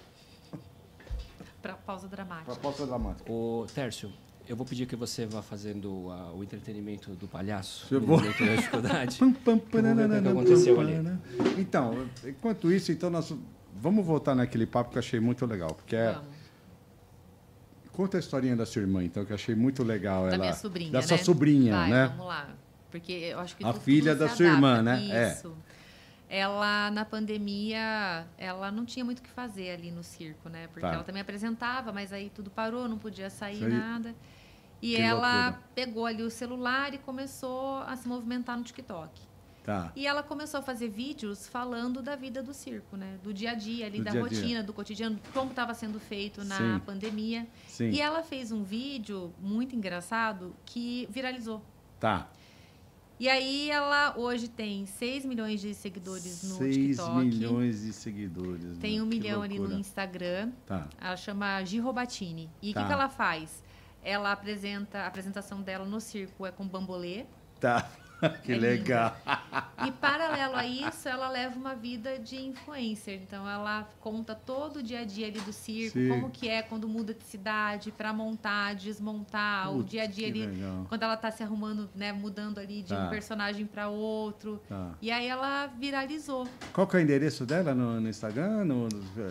Para pausa dramática. Para pausa dramática. Ô, Tércio, eu vou pedir que você vá fazendo o entretenimento do palhaço. Eu vou. Da dificuldade. O que aconteceu ali. Então, enquanto isso, nós vamos voltar naquele papo que eu achei muito legal. Porque conta a historinha da sua irmã, então, que eu achei muito legal. Da minha sobrinha, da sua sobrinha, né? Vamos lá. Porque eu acho que a filha da sua irmã, né? Isso. Ela, na pandemia, ela não tinha muito o que fazer ali no circo, né? Porque ela também apresentava, mas aí tudo parou, não podia sair nada. E ela pegou ali o celular e começou a se movimentar no TikTok. E ela começou a fazer vídeos falando da vida do circo, né? Do dia a dia ali, da rotina, do cotidiano, como estava sendo feito na pandemia. E ela fez um vídeo muito engraçado que viralizou. E aí ela hoje tem 6 milhões de seguidores no TikTok. 6 milhões de seguidores. Tem 1 milhão ali no Instagram. Ela chama Gi Robatini. E o que ela faz? Ela a apresentação dela no circo é com bambolê. Que legal. E paralelo a isso, ela leva uma vida de influencer. Então, ela conta todo o dia a dia ali do circo, como que é quando muda de cidade, para montar, desmontar, o dia a dia ali, quando ela tá se arrumando, né, mudando ali de um personagem para outro. E aí ela viralizou. Qual que é o endereço dela no Instagram?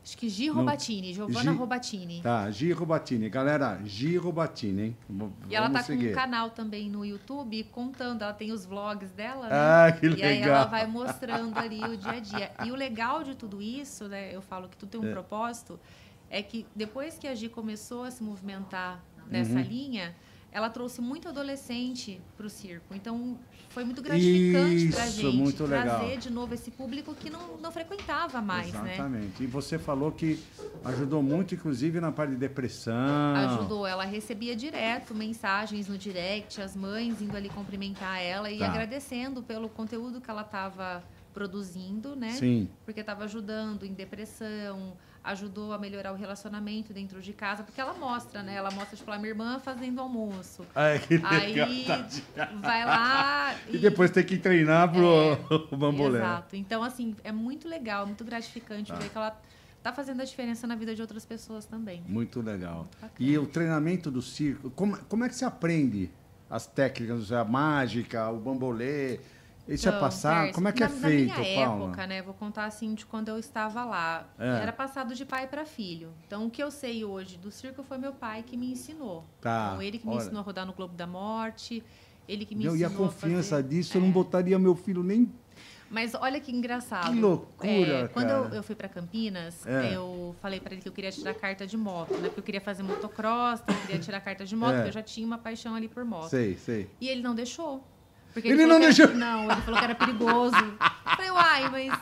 Acho que Gi Robatini, Giovanna Robatini. Tá, Gi Robatini. Galera, Gi Robatini, hein? E ela tá seguir. com um canal também no YouTube contando, ela tem os vlogs dela, né? Ah, que legal. E aí ela vai mostrando ali o dia a dia. E o legal de tudo isso, né? Eu falo que tudo tem um propósito, é que depois que a Gi começou a se movimentar nessa linha, ela trouxe muito adolescente para o circo. Então, foi muito gratificante para a gente muito legal. trazer de novo esse público que não frequentava mais, né? Exatamente. E você falou que ajudou muito, inclusive, na parte de depressão. Ajudou. Ela recebia direto mensagens no direct, as mães indo ali cumprimentar ela e agradecendo pelo conteúdo que ela estava produzindo, né? Sim. Porque estava ajudando em depressão, ajudou a melhorar o relacionamento dentro de casa, porque ela mostra, né? Ela mostra, tipo, a minha irmã fazendo almoço. Que legal, aí vai lá e depois tem que treinar pro bambolê. Exato. Então, assim, é muito legal, muito gratificante ver que ela tá fazendo a diferença na vida de outras pessoas também. Muito legal. E o treinamento do circo, como é que se aprende as técnicas, a mágica, o bambolê? Isso Então, é passar? Pércio, Como é que é feito, na minha Paula? época, né? Vou contar assim de quando eu estava lá. Era passado de pai para filho. Então, o que eu sei hoje do circo foi meu pai que me ensinou. Tá. Então, ele que me ensinou a rodar no Globo da Morte, ele que me ensinou E a confiança a fazer... disso, eu não botaria meu filho nem... Mas olha que engraçado. Que loucura, quando cara. eu fui para Campinas, eu falei para ele que eu queria tirar carta de moto, né? Porque eu queria fazer motocross, então eu queria tirar carta de moto, porque eu já tinha uma paixão ali por moto. Sei. E ele não deixou. Porque Ele não deixou? Não, ele falou que era perigoso. Eu falei, uai, mas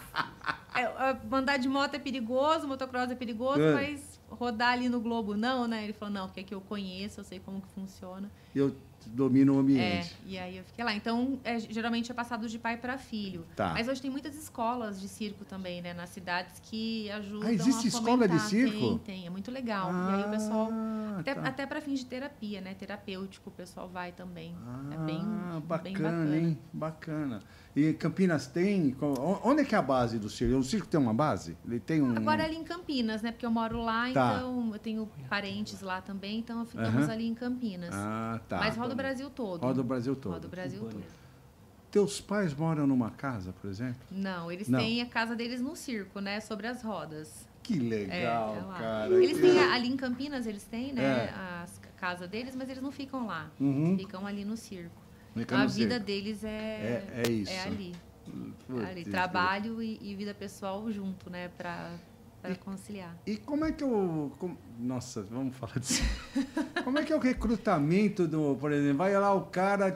andar de moto é perigoso, motocross é perigoso, mas rodar ali no Globo não, né? Ele falou, não, porque é que eu conheço, eu sei como que funciona. Eu domino o ambiente. E aí eu fiquei lá. Então, geralmente é passado de pai para filho. Tá. Mas hoje tem muitas escolas de circo também, né? Nas cidades que ajudam existe a escola de fomentar. circo? Tem. É muito legal. E aí o pessoal... Até para fins de terapia, né? Terapêutico, o pessoal vai também. É bem bacana. Hein? Bacana. E Campinas tem... Onde é que é a base do circo? O circo tem uma base? Ele tem um... Agora ali em Campinas, né? Porque eu moro lá, então eu tenho parentes lá também, então ficamos ali em Campinas. Tá. Mas roda o Brasil todo. Roda o Brasil todo. Roda o Brasil todo. Teus pais moram numa casa, por exemplo? Não, eles têm a casa deles no circo, né? Sobre as rodas. Que legal, cara. Eles têm, ali em Campinas, eles têm, né? A casa deles, mas eles não ficam lá. Ficam ali no circo. Então, a vida deles é isso. É ali. Ali. Trabalho e vida pessoal junto, né? Para conciliar. E como é que Nossa, vamos falar disso. Como é que é o recrutamento por exemplo, vai lá o cara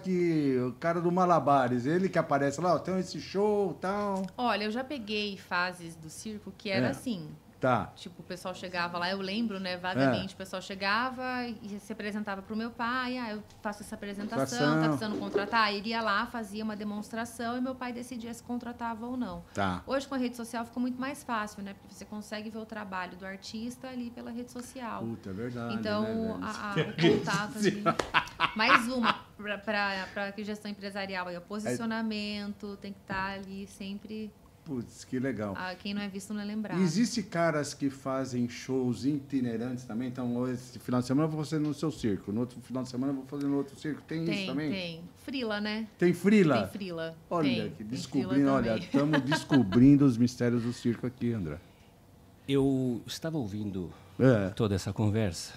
do Malabares, ele que aparece lá, tem esse show e tal. Olha, eu já peguei fases do circo que era assim. Tá. Tipo, o pessoal chegava lá, eu lembro, né, vagamente, o pessoal chegava e se apresentava pro meu pai, eu faço essa apresentação, tá precisando contratar, ele ia lá, fazia uma demonstração e meu pai decidia se contratava ou não. Tá. Hoje com a rede social ficou muito mais fácil, né, porque você consegue ver o trabalho do artista ali pela rede social. Puta, é verdade. Então, né, o contato ali. Mais uma para que gestão empresarial, aí, o posicionamento tem que estar ali sempre... Putz, que legal. Quem não é visto não é lembrado. Existem caras que fazem shows itinerantes também? Então, esse final de semana eu vou fazer no seu circo, no outro final de semana eu vou fazer no outro circo. Tem isso também? Tem. Frila, né? Tem frila? Tem frila. Olha, estamos descobrindo os mistérios do circo aqui, André. Eu estava ouvindo toda essa conversa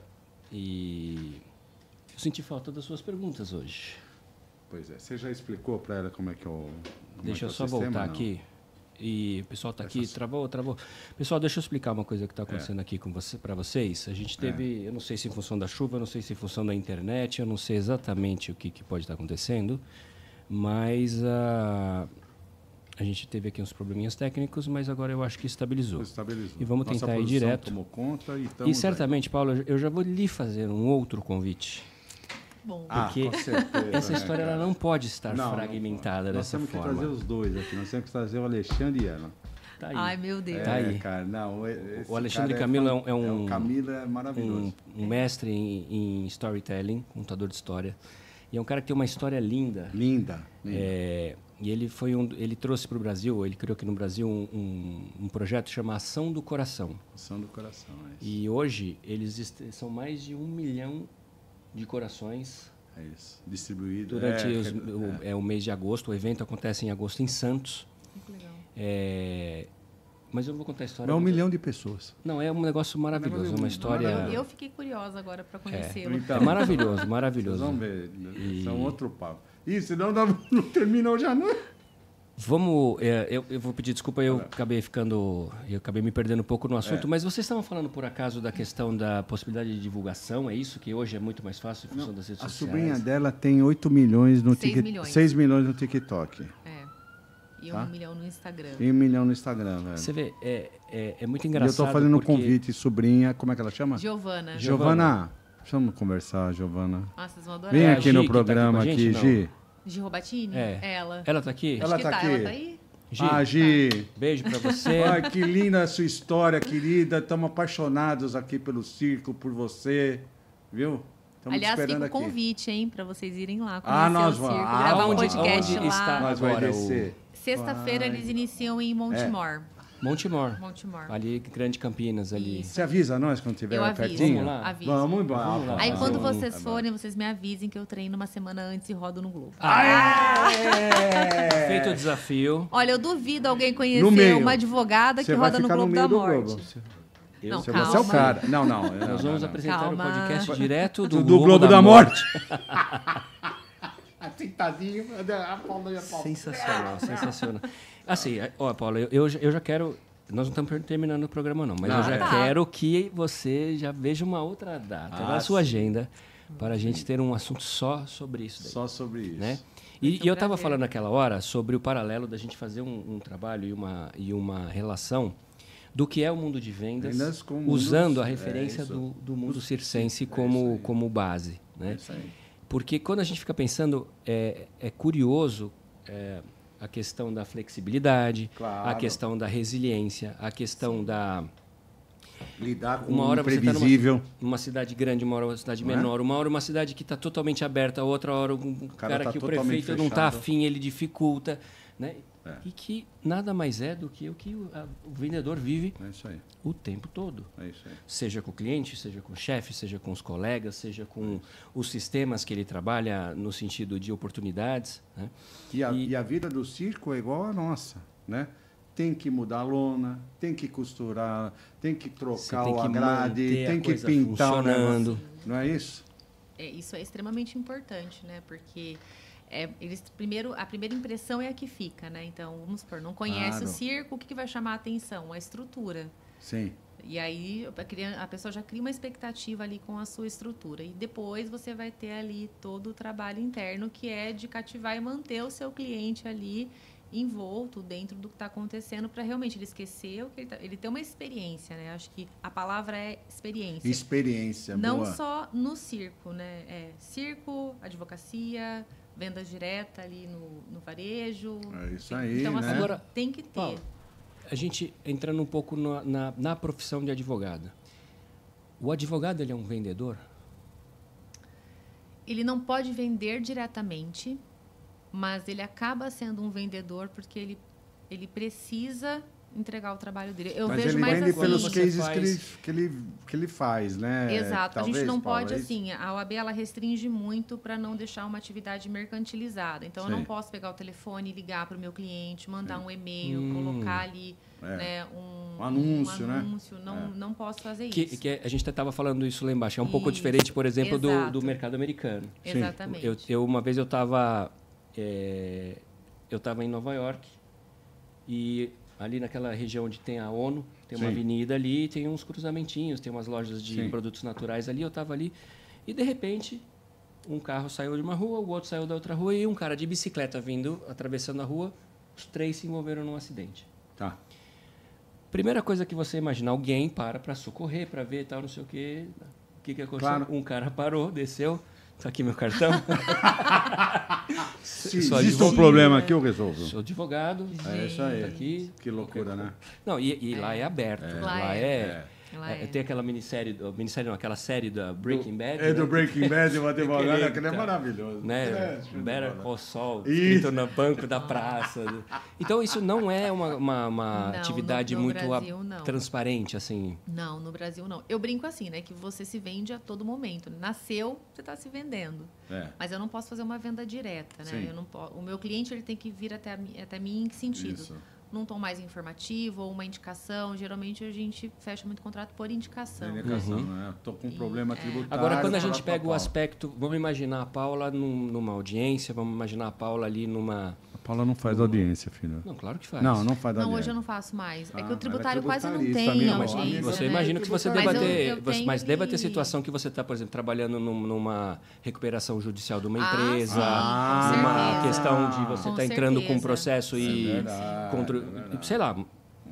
e eu senti falta das suas perguntas hoje. Pois é. Você já explicou para ela como é que é o Deixa eu só voltar aqui. E o pessoal está aqui, travou. Pessoal, deixa eu explicar uma coisa que está acontecendo aqui para vocês. A gente teve, eu não sei se em função da chuva, eu não sei se em função da internet, eu não sei exatamente o que pode estar acontecendo, mas a gente teve aqui uns probleminhas técnicos, mas agora eu acho que estabilizou. E vamos tentar ir direto. Tomou conta e certamente, Paulo, eu já vou lhe fazer um outro convite. Bom. Porque com certeza, essa história ela não pode estar fragmentada dessa forma. Nós temos que trazer os dois aqui. Nós temos que trazer o Alexandre e ela. Tá aí. Ai, meu Deus. Tá aí. Cara, não, o Alexandre Camilo o Camilo é maravilhoso. Um mestre em storytelling, contador de história. E é um cara que tem uma história linda. Linda. E ele trouxe para o Brasil, ele criou aqui no Brasil um projeto chamado Ação do Coração. Ação do Coração, é isso. E hoje eles são mais de 1 milhão de corações. É isso. Distribuído. Durante o mês de agosto. O evento acontece em agosto em Santos. Muito legal. Mas eu não vou contar a história. É 1 milhão de pessoas. Não, é um negócio maravilhoso, é uma história... Eu fiquei curiosa agora para conhecê-lo. Então, É maravilhoso, maravilhoso. Vocês vão ver. Isso é um outro papo. Ih, senão não termina hoje à noite. Vamos, eu vou pedir desculpa, eu acabei me perdendo um pouco no assunto, mas vocês estavam falando por acaso da questão da possibilidade de divulgação, é isso que hoje é muito mais fácil em função das redes A sociais? sobrinha dela tem 8 milhões no 6 TikTok. milhões. 6 milhões no TikTok. E Tá? 1 milhão no Instagram. E 1 milhão no Instagram, velho. Você vê, é muito E engraçado. eu tô fazendo um porque... convite, sobrinha, como é que ela chama? Giovana. Giovana, vamos conversar, Giovana. Nossa, vocês vão adorar. Vem É a aqui Gi no que tá aqui programa, com a gente, aqui, não? Gi. Gi Robatini? É. Ela. Ela tá aqui? Ela Acho que tá aqui? Ela tá aí? Gi, Ah, Gi. beijo pra você. Ai, que linda a sua história, querida. Estamos apaixonados aqui pelo circo, por você. Viu? Estamos Aliás, fica esperando o aqui. convite, hein, para vocês irem lá conhecer Ah, nós o circo, vamos. gravar um Onde podcast lá. está Nós vai agora descer. Sexta-feira eles iniciam em Montemor. Montemor. Montemor. Ali, Grande Campinas, ali. Isso. Você avisa nós quando estiver Eu aviso. pertinho? Vamos lá. Aviso. Vamos embora. Vamos lá. Aí Ah, quando sim. vocês forem, vocês me avisem que eu treino uma semana antes e rodo no Globo. Feito o desafio. Olha, eu duvido alguém No conhecer meio. uma advogada que Você vai roda no ficar no Globo meio da do Morte. Globo. Não, Você é calma. o cara. Não. Nós vamos apresentar Calma. o podcast direto do do Globo da Morte. Sentadinho, a Paula e a Paula. Sensacional, sensacional. Assim, ó, Paula, eu já quero... Nós não estamos terminando o programa, não. Mas Não, eu já é. quero que você já veja uma outra data na sua agenda para a gente ter um assunto só sobre isso daí. Só sobre isso. Né? Muito E eu estava prazer. falando naquela hora sobre o paralelo da gente fazer um trabalho e uma relação do que é o mundo de vendas, Vendas com usando mundos- a referência isso. do mundo circense isso como, aí. como base. É Né? isso aí. Porque quando a gente fica pensando, é curioso a questão da flexibilidade, Claro. a questão da resiliência, a questão da... Lidar com Uma hora o você está imprevisível. numa cidade grande, uma hora uma cidade Não é? menor, uma hora uma cidade que está totalmente aberta, outra hora um cara tá que o totalmente prefeito não está fechado. afim, ele dificulta. Né? É. E que nada mais é do que o o vendedor vive É isso aí. o tempo todo. É isso aí. Seja com o cliente, seja com o chefe, seja com os colegas, seja com os sistemas que ele trabalha no sentido de oportunidades. Né? E a vida do circo é igual a nossa, né? Tem que mudar a lona, tem que costurar, tem que Você trocar tem o que agrade, manter a tem que coisa pintar o funcionando. negócio. Não é isso? Isso é extremamente importante, né? Porque a primeira impressão é a que fica, né? Então, vamos supor, não conhece Claro. o circo, o que vai chamar a atenção? A estrutura. Sim. E aí a pessoa já cria uma expectativa ali com a sua estrutura. E depois você vai ter ali todo o trabalho interno, que é de cativar e manter o seu cliente ali envolto dentro do que está acontecendo, para realmente ele esquecer o que ele ter uma experiência, né? Acho que a palavra é experiência. Experiência, Não boa. só no circo, né? Circo, advocacia, venda direta ali no varejo. É isso aí, Então, né? assim, Agora, tem que ter. Paulo, a gente entrando um pouco na profissão de advogada. O advogado ele é um vendedor? Ele não pode vender diretamente, mas ele acaba sendo um vendedor porque ele precisa entregar o trabalho dele. Eu Mas vejo ele mais vende assim. pelos Você cases faz- que ele faz, né? Exato. A gente Talvez, não Paulo, pode, é isso? assim, a OAB ela restringe muito para não deixar uma atividade mercantilizada. Então, eu Sim. não posso pegar o telefone e ligar para o meu cliente, mandar um e-mail, colocar ali né, Um anúncio, né? anúncio. Não posso fazer isso. Que a gente até estava falando isso lá embaixo. É um pouco Isso, diferente, por exemplo, do exato. mercado americano. Exatamente. Uma vez eu estava em Nova York e ali naquela região onde tem a ONU, tem uma Sim. avenida ali, tem uns cruzamentinhos, tem umas lojas de Sim. produtos naturais ali. Eu estava ali e, de repente, um carro saiu de uma rua, o outro saiu da outra rua e um cara de bicicleta vindo, atravessando a rua, os três se envolveram num acidente. Tá. Primeira coisa que você imagina, alguém para socorrer, para ver tal, não sei o quê. O que aconteceu? Claro. Um cara parou, desceu. Tá aqui meu cartão. Se Sou existe um advogado. problema aqui, eu resolvo. Sou advogado. É isso aí. Tá aqui. Que loucura, né? Não, e lá é aberto. Lá Lá é. é. Tem aquela minissérie, não, aquela série da Breaking Bad. É do né? Breaking Bad, o advogado, Aquele- aquele é maravilhoso. Né? É, show de Better bola. Call Saul, Isso. escrito no banco da praça. Então, isso não é uma Não, atividade no muito Brasil, não. transparente, assim. Não, no Brasil não. Eu brinco assim, né? Que você se vende a todo momento. Nasceu, você está se vendendo. É. Mas eu não posso fazer uma venda direta, né? Sim. Eu não o meu cliente ele tem que vir até mim em que sentido? Isso. num tom mais informativo ou uma indicação. Geralmente a gente fecha muito contrato por indicação. Indicação, né? Estou com um problema tributário. Agora, quando a gente fala com pega o Paula. aspecto... Vamos imaginar a Paula numa audiência, vamos imaginar a Paula ali numa... A Paula não faz audiência, filho. Não, claro que faz. Não faz Não, audiência. hoje eu não faço mais. É que ela o tributário é quase não tributarista, tem amigo. audiência. Você né? imagina que você Mas deva eu ter... tenho Mas deva ter que- situação que você está, por exemplo, trabalhando numa recuperação judicial de uma Ah, empresa, sim, com numa certeza. questão de você Com estar entrando com um certeza. processo e... É verdade, contra, é verdade. sei lá,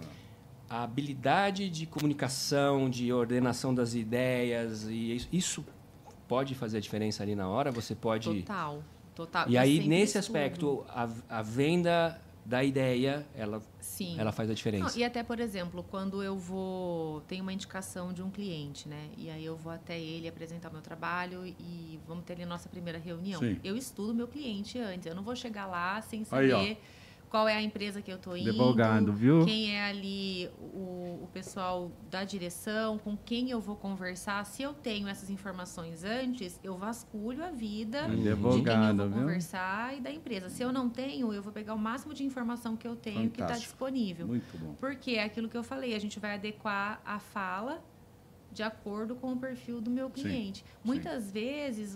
a habilidade de comunicação, de ordenação das ideias, e isso pode fazer a diferença ali na hora, você pode... Total. E Eu aí, sempre nesse estudo. aspecto, a venda da ideia, Sim. ela faz a diferença. Não, e até, por exemplo, quando eu tenho uma indicação de um cliente, né? E aí eu vou até ele apresentar o meu trabalho e vamos ter ali a nossa primeira reunião. Sim. Eu estudo o meu cliente antes. Eu não vou chegar lá sem Aí, saber qual é a empresa que eu estou indo. Advogado, viu? Quem é ali o pessoal da direção, com quem eu vou conversar. Se eu tenho essas informações antes, eu vasculho a vida de quem eu Advogado, vou viu? conversar e da empresa. Se eu não tenho, eu vou pegar o máximo de informação que eu tenho que está Fantástico. disponível. Muito bom. Porque é aquilo que eu falei, a gente vai adequar a fala de acordo com o perfil do meu cliente. Muitas vezes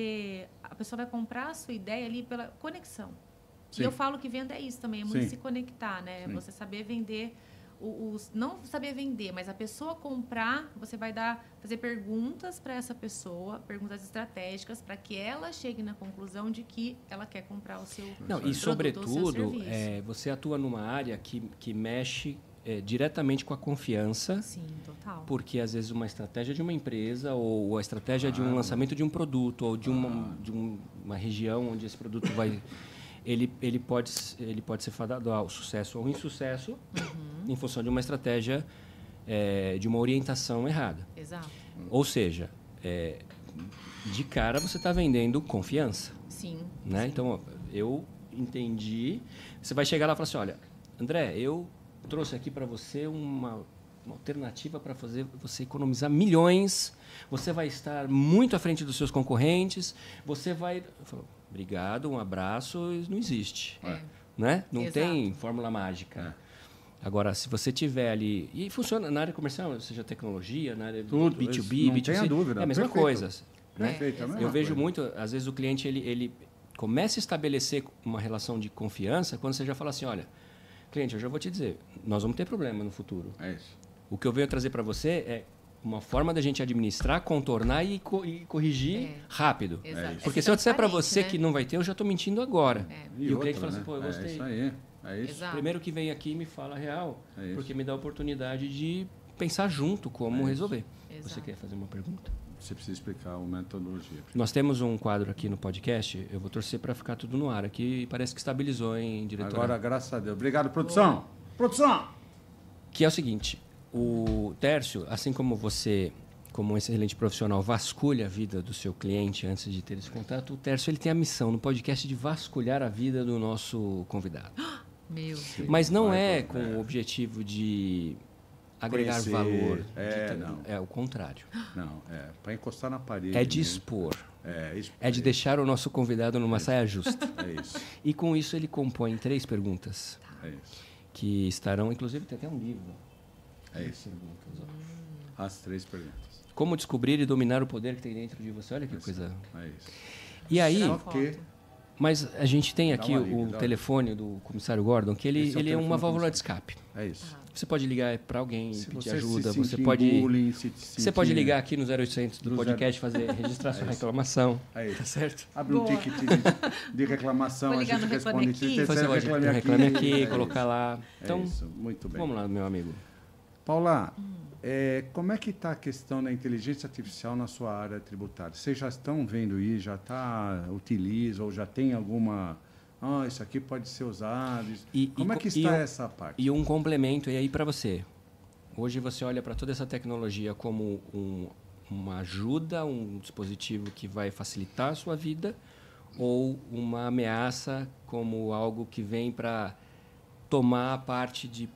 a pessoa vai comprar a sua ideia ali pela conexão. Sim. E eu falo que venda é isso também, é muito Sim. se conectar, né? Sim. Você saber vender não saber vender, mas a pessoa comprar, você vai fazer perguntas para essa pessoa, perguntas estratégicas, para que ela chegue na conclusão de que ela quer comprar o seu Não, e produto ou seu sobretudo, serviço. você atua numa área que mexe diretamente com a confiança, Sim, total. porque às vezes uma estratégia de uma empresa ou a estratégia de um lançamento de um produto ou de uma região onde esse produto vai... Ele pode ser fadado ao sucesso ou insucesso em função de uma estratégia, de uma orientação errada. Exato. Ou seja, de cara você está vendendo confiança. Sim. Né? Então, ó, eu entendi. Você vai chegar lá e falar assim, olha, André, eu trouxe aqui para você uma alternativa para fazer você economizar milhões, você vai estar muito à frente dos seus concorrentes, você vai... Eu falo, obrigado, um abraço, isso não existe. Né? Não Exato. tem fórmula mágica. Agora, se você tiver ali... E funciona na área comercial, seja tecnologia, na área Tudo, B2B, isso, não B2C. tenha dúvida. É a mesma Perfeito. coisa. Né? Perfeito, é a mesma Eu vejo coisa. muito, às vezes o cliente ele começa a estabelecer uma relação de confiança quando você já fala assim, olha, cliente, eu já vou te dizer, nós vamos ter problema no futuro. É isso. O que eu venho trazer para você é uma forma da gente administrar, contornar e corrigir rápido. Exato. Porque É se eu disser para transparente, você né? que não vai ter, eu já estou mentindo agora. E o outra, cliente fala assim, né? pô, eu gostei. É isso aí. É isso. Exato. Primeiro que vem aqui e me fala a real, É isso. porque me dá a oportunidade de pensar junto como resolver. Exato. Você quer fazer uma pergunta? Você precisa explicar a metodologia. Nós temos um quadro aqui no podcast, eu vou torcer para ficar tudo no ar aqui, parece que estabilizou, hein, diretor? Agora, graças a Deus. Obrigado, produção. Produção! Que é o seguinte, o Tércio, assim como você, como um excelente profissional, vasculha a vida do seu cliente antes de ter esse contato, o Tércio ele tem a missão no podcast de vasculhar a vida do nosso convidado. Meu Deus. Mas não é com o objetivo de agregar Conhecer. valor. Não. É o contrário. Não, para encostar na parede. É de mesmo. expor. Isso. É de deixar o nosso convidado numa saia justa. É isso. E com isso ele compõe 3 perguntas É isso. que estarão, inclusive tem até um livro. É isso. Perguntas, ó. As 3 perguntas. Como descobrir e dominar o poder que tem dentro de você. Olha que coisa. É isso. E aí, Só que... mas a gente tem aqui uma liga, o dá uma telefone do comissário Gordon, que ele Esse é o é uma telefone válvula do de escape. É isso. Você pode ligar para alguém, Se pedir você ajuda, se você sentir pode em bullying, se você pode sentir- ligar aqui no 0800 do Do podcast, registrar sua reclamação. É isso. Tá certo? Abre um Boa. ticket de reclamação, Vou a ligar gente no Reclame responde. Aqui. Se Você você pode reclame aqui, colocar lá. Então, É isso, muito bem. vamos lá, meu amigo. Paula, como é que está a questão da inteligência artificial na sua área tributária? Vocês já estão vendo aí, utiliza ou já tem alguma... isso aqui pode ser usado. Como é que está essa parte? E um complemento aí para você. Hoje você olha para toda essa tecnologia como uma ajuda, um dispositivo que vai facilitar a sua vida, ou uma ameaça como algo que vem para tomar parte de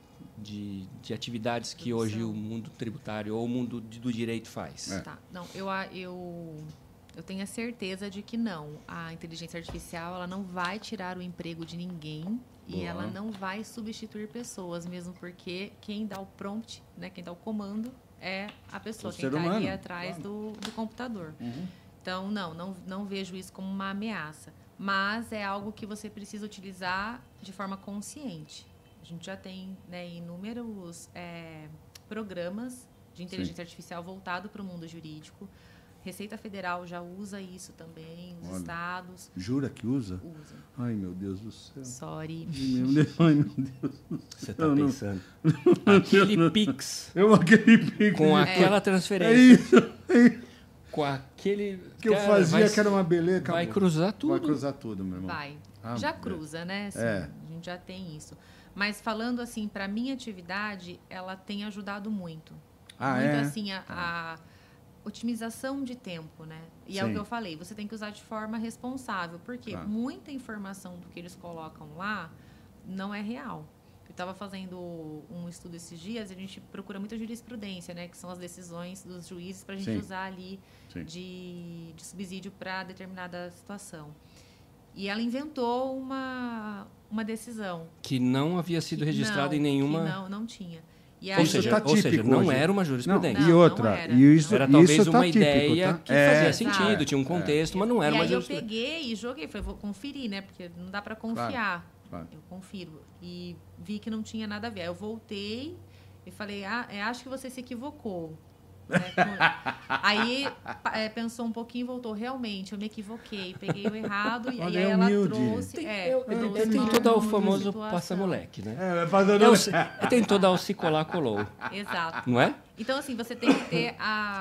atividades que hoje o mundo tributário ou o mundo do direito faz. Tá. Não, Eu tenho a certeza de que não. A inteligência artificial, ela não vai tirar o emprego de ninguém e Boa. ela não vai substituir pessoas, mesmo porque quem dá o prompt, né, quem dá o comando é a pessoa, O quem ser está ali humano, atrás claro. do computador. Uhum. Então, não vejo isso como uma ameaça. Mas é algo que você precisa utilizar de forma consciente. A gente já tem, né, inúmeros programas de inteligência artificial voltado para o mundo jurídico. Receita Federal já usa isso também, os Olha. estados Jura que usa? usam. Ai, meu Deus do céu. Sorry. Meu Deus, ai, meu Deus. Você está Não, não. pensando. Aquele Pix Aquele pico com de- aquela É transferência, isso com aquele... que eu Cara, fazia, que era uma beleza. Vai acabou. cruzar tudo. Vai cruzar tudo, meu irmão. Vai. Ah, Já é. cruza, né? Assim, É. A gente já tem isso. Mas falando assim, para minha atividade, ela tem ajudado muito. Ah, muito é? assim, a otimização de tempo, né? E é o Sim. que eu falei, você tem que usar de forma responsável, porque Tá. muita informação do que eles colocam lá não é real. Eu estava fazendo um estudo esses dias, a gente procura muita jurisprudência, né? Que são as decisões dos juízes para a gente Sim. usar ali Sim. de subsídio para determinada situação. E ela inventou uma decisão. Que não havia sido registrado Não, em nenhuma... que não tinha. E Ou aí, seja, tá típico não hoje. era uma jurisprudência. Não, e Não, outra, não era. e isso, Era talvez isso tá uma típico, ideia tá? que fazia Exato. sentido, tinha um contexto, mas não era e uma aí eu jurisprudência. peguei e joguei, falei, vou conferir, né? Porque não dá para confiar. Claro. Eu confiro. E vi que não tinha nada a ver. Aí eu voltei e falei, acho que você se equivocou. Né? Aí pensou um pouquinho e voltou. Realmente, eu me equivoquei. Peguei o errado e Olha, aí é ela humilde. trouxe... Eu trouxe tento dar o uma famoso situação. passa-moleque, né? Fazendo... Eu tento dar o se colar, colou. Exato. Não é? Então, assim, você tem que ter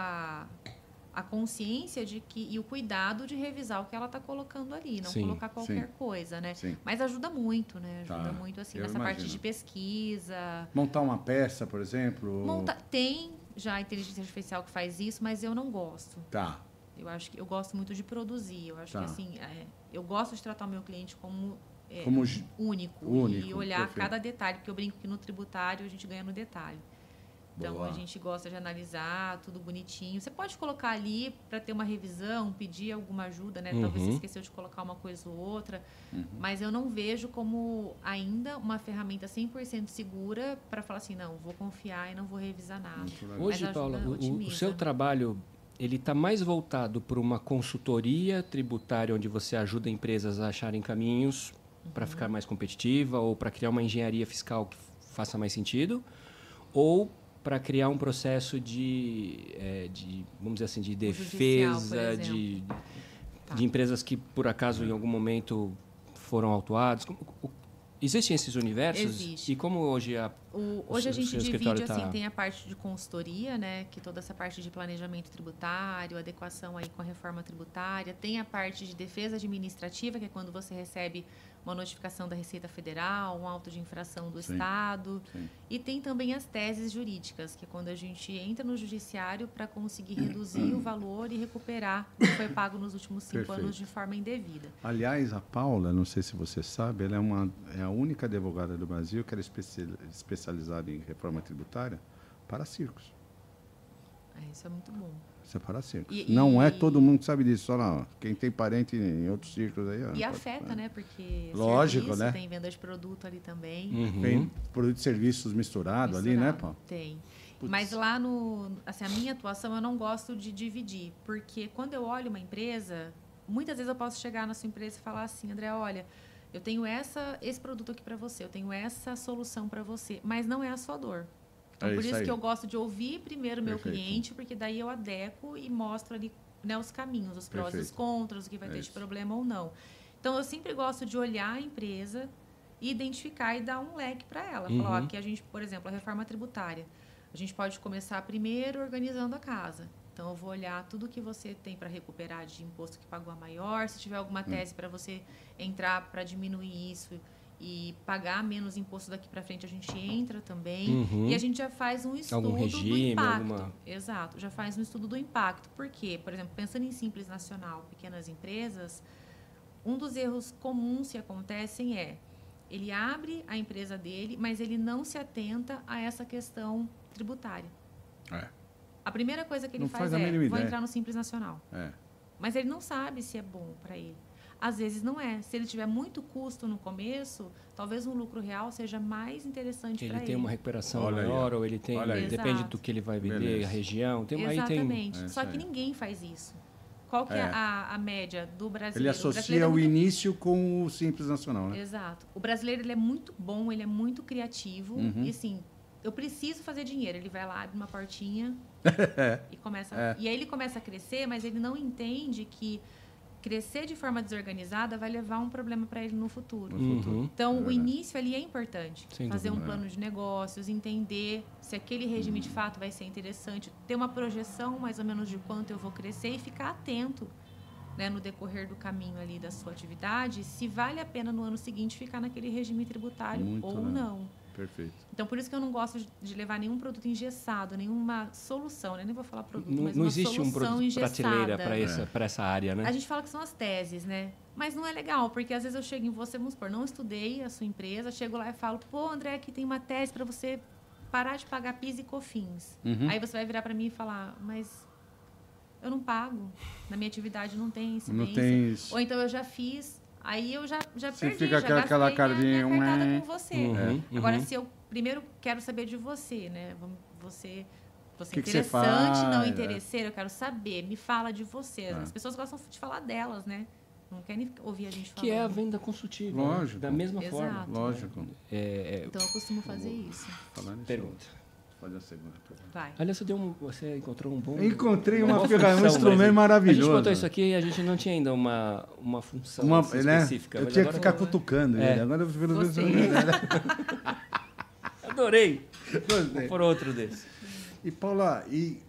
a consciência de que e o cuidado de revisar o que ela está colocando ali, não Sim, colocar qualquer sim. coisa, né? Sim. Mas ajuda muito, né? Ajuda Tá, muito, assim, eu nessa parte imagino. de pesquisa. Montar uma peça, por exemplo. Tem já a inteligência artificial que faz isso, mas eu não gosto. Tá. Eu gosto muito de produzir. Eu acho Tá. que, assim, eu gosto de tratar o meu cliente como... Como único único, e olhar perfeito. cada detalhe, porque eu brinco que no tributário a gente ganha no detalhe. Então, Boa. a gente gosta de analisar tudo bonitinho. Você pode colocar ali para ter uma revisão, pedir alguma ajuda, né? Talvez você esqueceu de colocar uma coisa ou outra. Mas eu não vejo como ainda uma ferramenta 100% segura para falar assim, não, vou confiar e não vou revisar nada. Muito legal. Hoje, Mas Paula, ajuda, o otimiza, seu né? trabalho ele está mais voltado para uma consultoria tributária, onde você ajuda empresas a acharem caminhos para ficar mais competitiva ou para criar uma engenharia fiscal que faça mais sentido, ou para criar um processo de vamos dizer assim, de judicial, por defesa exemplo. de empresas que, por acaso, em algum momento foram autuadas. Existem esses universos? Existe. E como hoje Hoje a o gente seu divide, escritório assim, tá- tem a parte de consultoria, né? Que toda essa parte de planejamento tributário, adequação aí com a reforma tributária. Tem a parte de defesa administrativa, que é quando você recebe uma notificação da Receita Federal, um auto de infração do Sim. Estado. Sim. E tem também as teses jurídicas, que é quando a gente entra no judiciário para conseguir reduzir o valor e recuperar o que foi pago nos últimos 5 Perfeito. anos de forma indevida. Aliás, a Paula, não sei se você sabe, ela é a única advogada do Brasil que era especializada em reforma tributária para circos. Isso é muito bom. Isso é para circos. E- Não é e- todo mundo que sabe disso, só lá. Quem tem parente em outros circos aí. E afeta, né? Porque Lógico, serviço, né? tem venda de produto ali também. Tem produtos e serviços misturados ali, né, Paulo? Tem. Mas lá assim, a minha atuação eu não gosto de dividir, porque quando eu olho uma empresa, muitas vezes eu posso chegar na sua empresa e falar assim, André, olha, eu tenho esse produto aqui para você, eu tenho essa solução para você, mas não é a sua dor. Então, É por isso isso aí. que eu gosto de ouvir primeiro o meu Perfeito. cliente, porque daí eu adequo e mostro ali, né, os caminhos, os prós e os Perfeito. contras, o que vai ter de isso. problema ou não. Então, eu sempre gosto de olhar a empresa e identificar e dar um leque para ela. Falar, ó, aqui a gente, por exemplo, a reforma tributária. A gente pode começar primeiro organizando a casa. Então, eu vou olhar tudo que você tem para recuperar de imposto que pagou a maior. Se tiver alguma tese para você entrar para diminuir isso e pagar menos imposto daqui para frente, a gente entra também. E a gente já faz um estudo Algum regime, do impacto. alguma- Exato, já faz um estudo do impacto. Por quê? Por exemplo, pensando em Simples Nacional, pequenas empresas, um dos erros comuns que acontecem é ele abre a empresa dele, mas ele não se atenta a essa questão tributária. É. A primeira coisa que ele Não faz faz a mínima vou ideia. entrar no Simples Nacional. É. mas ele não sabe se é bom para ele. Às vezes não é. Se ele tiver muito custo no começo, talvez um lucro real seja mais interessante para ele. Ele tem uma recuperação Olha aí, maior, ou ele tem... olha aí. Depende Exato. do que ele vai vender, Beleza. a região. Tem, aí Exatamente. tem, É Só isso que aí. ninguém faz isso. Qual que é a média do brasileiro? Ele O associa brasileiro é o muito- início com o Simples Nacional, né? Exato. O brasileiro ele é muito bom, ele é muito criativo. Uhum. E assim, eu preciso fazer dinheiro. Ele vai lá, abre uma portinha e começa. E aí ele começa a crescer, mas ele não entende que crescer de forma desorganizada vai levar um problema para ele no futuro. Uhum. Então, É o verdade. início ali é importante. Sem Fazer dúvida. um plano de negócios, entender se aquele regime de fato vai ser interessante, ter uma projeção mais ou menos de quanto eu vou crescer e ficar atento, né, no decorrer do caminho ali da sua atividade, se vale a pena no ano seguinte ficar naquele regime tributário Muito ou legal. não. Perfeito. Então, por isso que eu não gosto de levar nenhum produto engessado, nenhuma solução, né? Nem vou falar produto, Não, mas não uma existe um solução produto engessada. prateleira para essa área, né? A gente fala que são as teses, né? Mas não é legal, porque às vezes eu chego em você, vamos supor, não estudei a sua empresa, chego lá e falo, pô, André, aqui tem uma tese para você parar de pagar PIS e COFINS. Uhum. Aí você vai virar para mim e falar, mas eu não pago, na minha atividade não tem incidência. Não tem isso. Ou então eu já fiz, aí eu já Você perdi, fica já com aquela gastei cara de minha cartada ué. com você. Uhum, Agora, uhum. se eu primeiro quero saber de você, né? Você é Que você interessante, não faz, interesseiro, eu quero saber, me fala de você. As pessoas gostam de falar delas, né? Não querem ouvir a gente falar. Que é a venda consultiva. né? Lógico. Da mesma Exato. forma. Lógico. Então eu costumo fazer isso. Falar nisso. Pergunta. Vou fazer a segunda pergunta. Vai. Aliás, você encontrou um bom... Encontrei uma uma boa ferramenta, um função, instrumento mas maravilhoso. A gente botou isso aqui e a gente não tinha ainda uma função Uma, assim, né? específica. Eu mas tinha que agora ficar cutucando ele. Agora eu prefiro ver Gostei. Adorei. Gostei. Por outro desse. E Paula,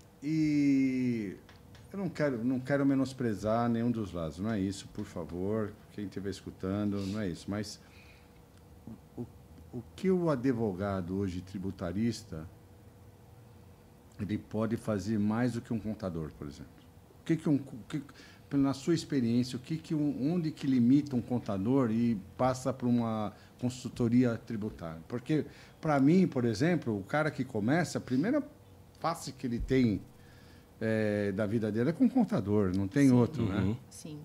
eu não quero menosprezar nenhum dos lados, não é isso, por favor, quem estiver escutando, não é isso. Mas o que o advogado hoje tributarista ele pode fazer mais do que um contador, por exemplo? Na sua experiência, onde que limita um contador e passa para uma consultoria tributária? Porque, para mim, por exemplo, o cara que começa, a primeira face que ele tem da vida dele é com o contador, não tem outro, né? Sim.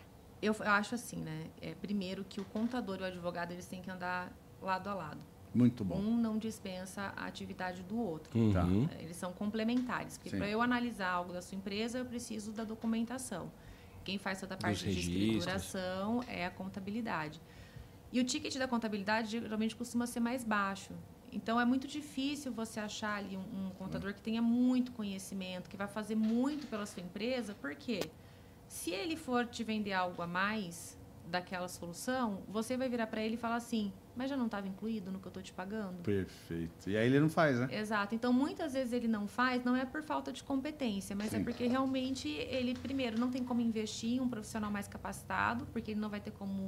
Eu acho assim, né? Primeiro que o contador e o advogado eles têm que andar lado a lado. Muito bom. Um não dispensa a atividade do outro. Uhum. Tá. Eles são complementares. Porque Sim. para eu analisar algo da sua empresa, eu preciso da documentação. Quem faz toda a parte de registros. escrituração é a contabilidade. E o ticket da contabilidade geralmente costuma ser mais baixo. Então, é muito difícil você achar ali um contador que tenha muito conhecimento, que vai fazer muito pela sua empresa. Por quê? Se ele for te vender algo a mais daquela solução, você vai virar para ele e falar assim, mas já não estava incluído no que eu estou te pagando? Perfeito. E aí ele não faz, né? Exato. Então, muitas vezes ele não faz, não é por falta de competência, mas Sim. é porque realmente ele, primeiro, não tem como investir em um profissional mais capacitado, porque ele não vai ter como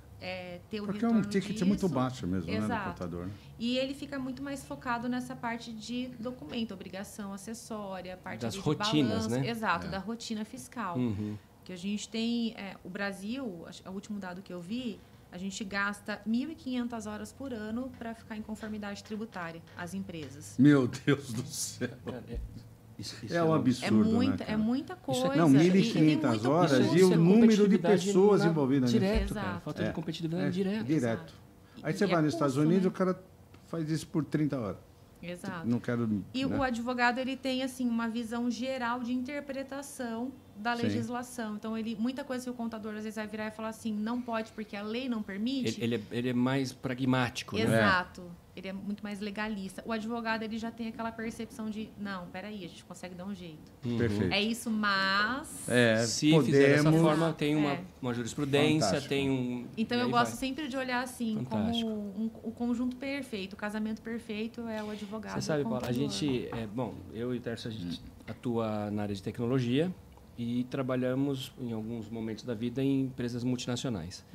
ter o Porque é retorno um ticket disso. muito baixo mesmo, né, do Exato. contador. E ele fica muito mais focado nessa parte de documento, obrigação acessória, parte Das ali de rotinas, balanço. né? Exato, da rotina fiscal. Uhum. Que a gente tem, o Brasil, o último dado que eu vi, a gente gasta 1.500 horas por ano para ficar em conformidade tributária, as empresas. Meu Deus do céu. Cara, isso É um absurdo, né, cara? É muita coisa. Não, e tem 1.500 muito horas custo. e o é número de competitividade pessoas envolvidas nisso. Direto, cara. Exato. Falta de competitividade direto. Direto. Aí E você vai nos custo, Estados Unidos, né? o cara faz isso por 30 horas. Exato. Não quero... E né? o advogado ele tem assim uma visão geral de interpretação da Sim. legislação. Então muita coisa que o contador às vezes vai virar e falar assim, não pode porque a lei não permite. Ele é mais pragmático, né? Exato. Ele é muito mais legalista. O advogado ele já tem aquela percepção de não, peraí, a gente consegue dar um jeito. Perfeito. É isso, mas Se podemos... fizer dessa forma, tem É. uma jurisprudência, Fantástico. tem um... então e eu aí gosto vai. sempre de olhar assim Fantástico. como o conjunto perfeito, o casamento perfeito é o advogado. Você e o sabe, Paulo, a contador. gente... eu e o Tércio, a gente atua na área de tecnologia e trabalhamos em alguns momentos da vida em empresas multinacionais.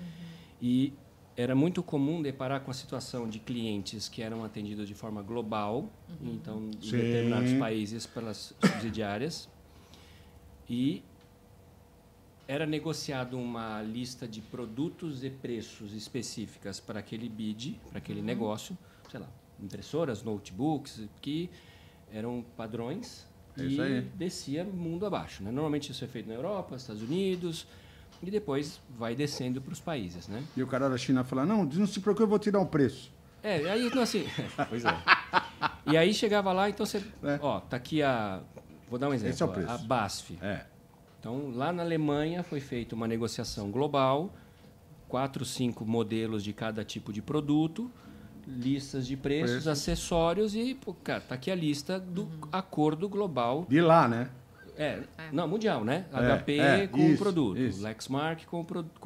E era muito comum deparar com a situação de clientes que eram atendidos de forma global, então em Sim. determinados países pelas subsidiárias, e era negociado uma lista de produtos e preços específicas para aquele bid, para aquele negócio, sei lá, impressoras, notebooks, que eram padrões É isso aí. e descia mundo abaixo. Né? Normalmente isso é feito na Europa, Estados Unidos, e depois vai descendo para os países. Né? E o cara da China fala, não se preocupe, eu vou tirar um preço. Aí então assim, pois é. E aí chegava lá, então você, ó, tá aqui vou dar um exemplo, Esse é o preço. a BASF. É. Então, lá na Alemanha foi feita uma negociação global, 4, 5 modelos de cada tipo de produto, listas de preços, acessórios e, pô, cara, tá aqui a lista do acordo global. De lá, né? Não, mundial, né? É, HP com o isso, produto, isso. Lexmark com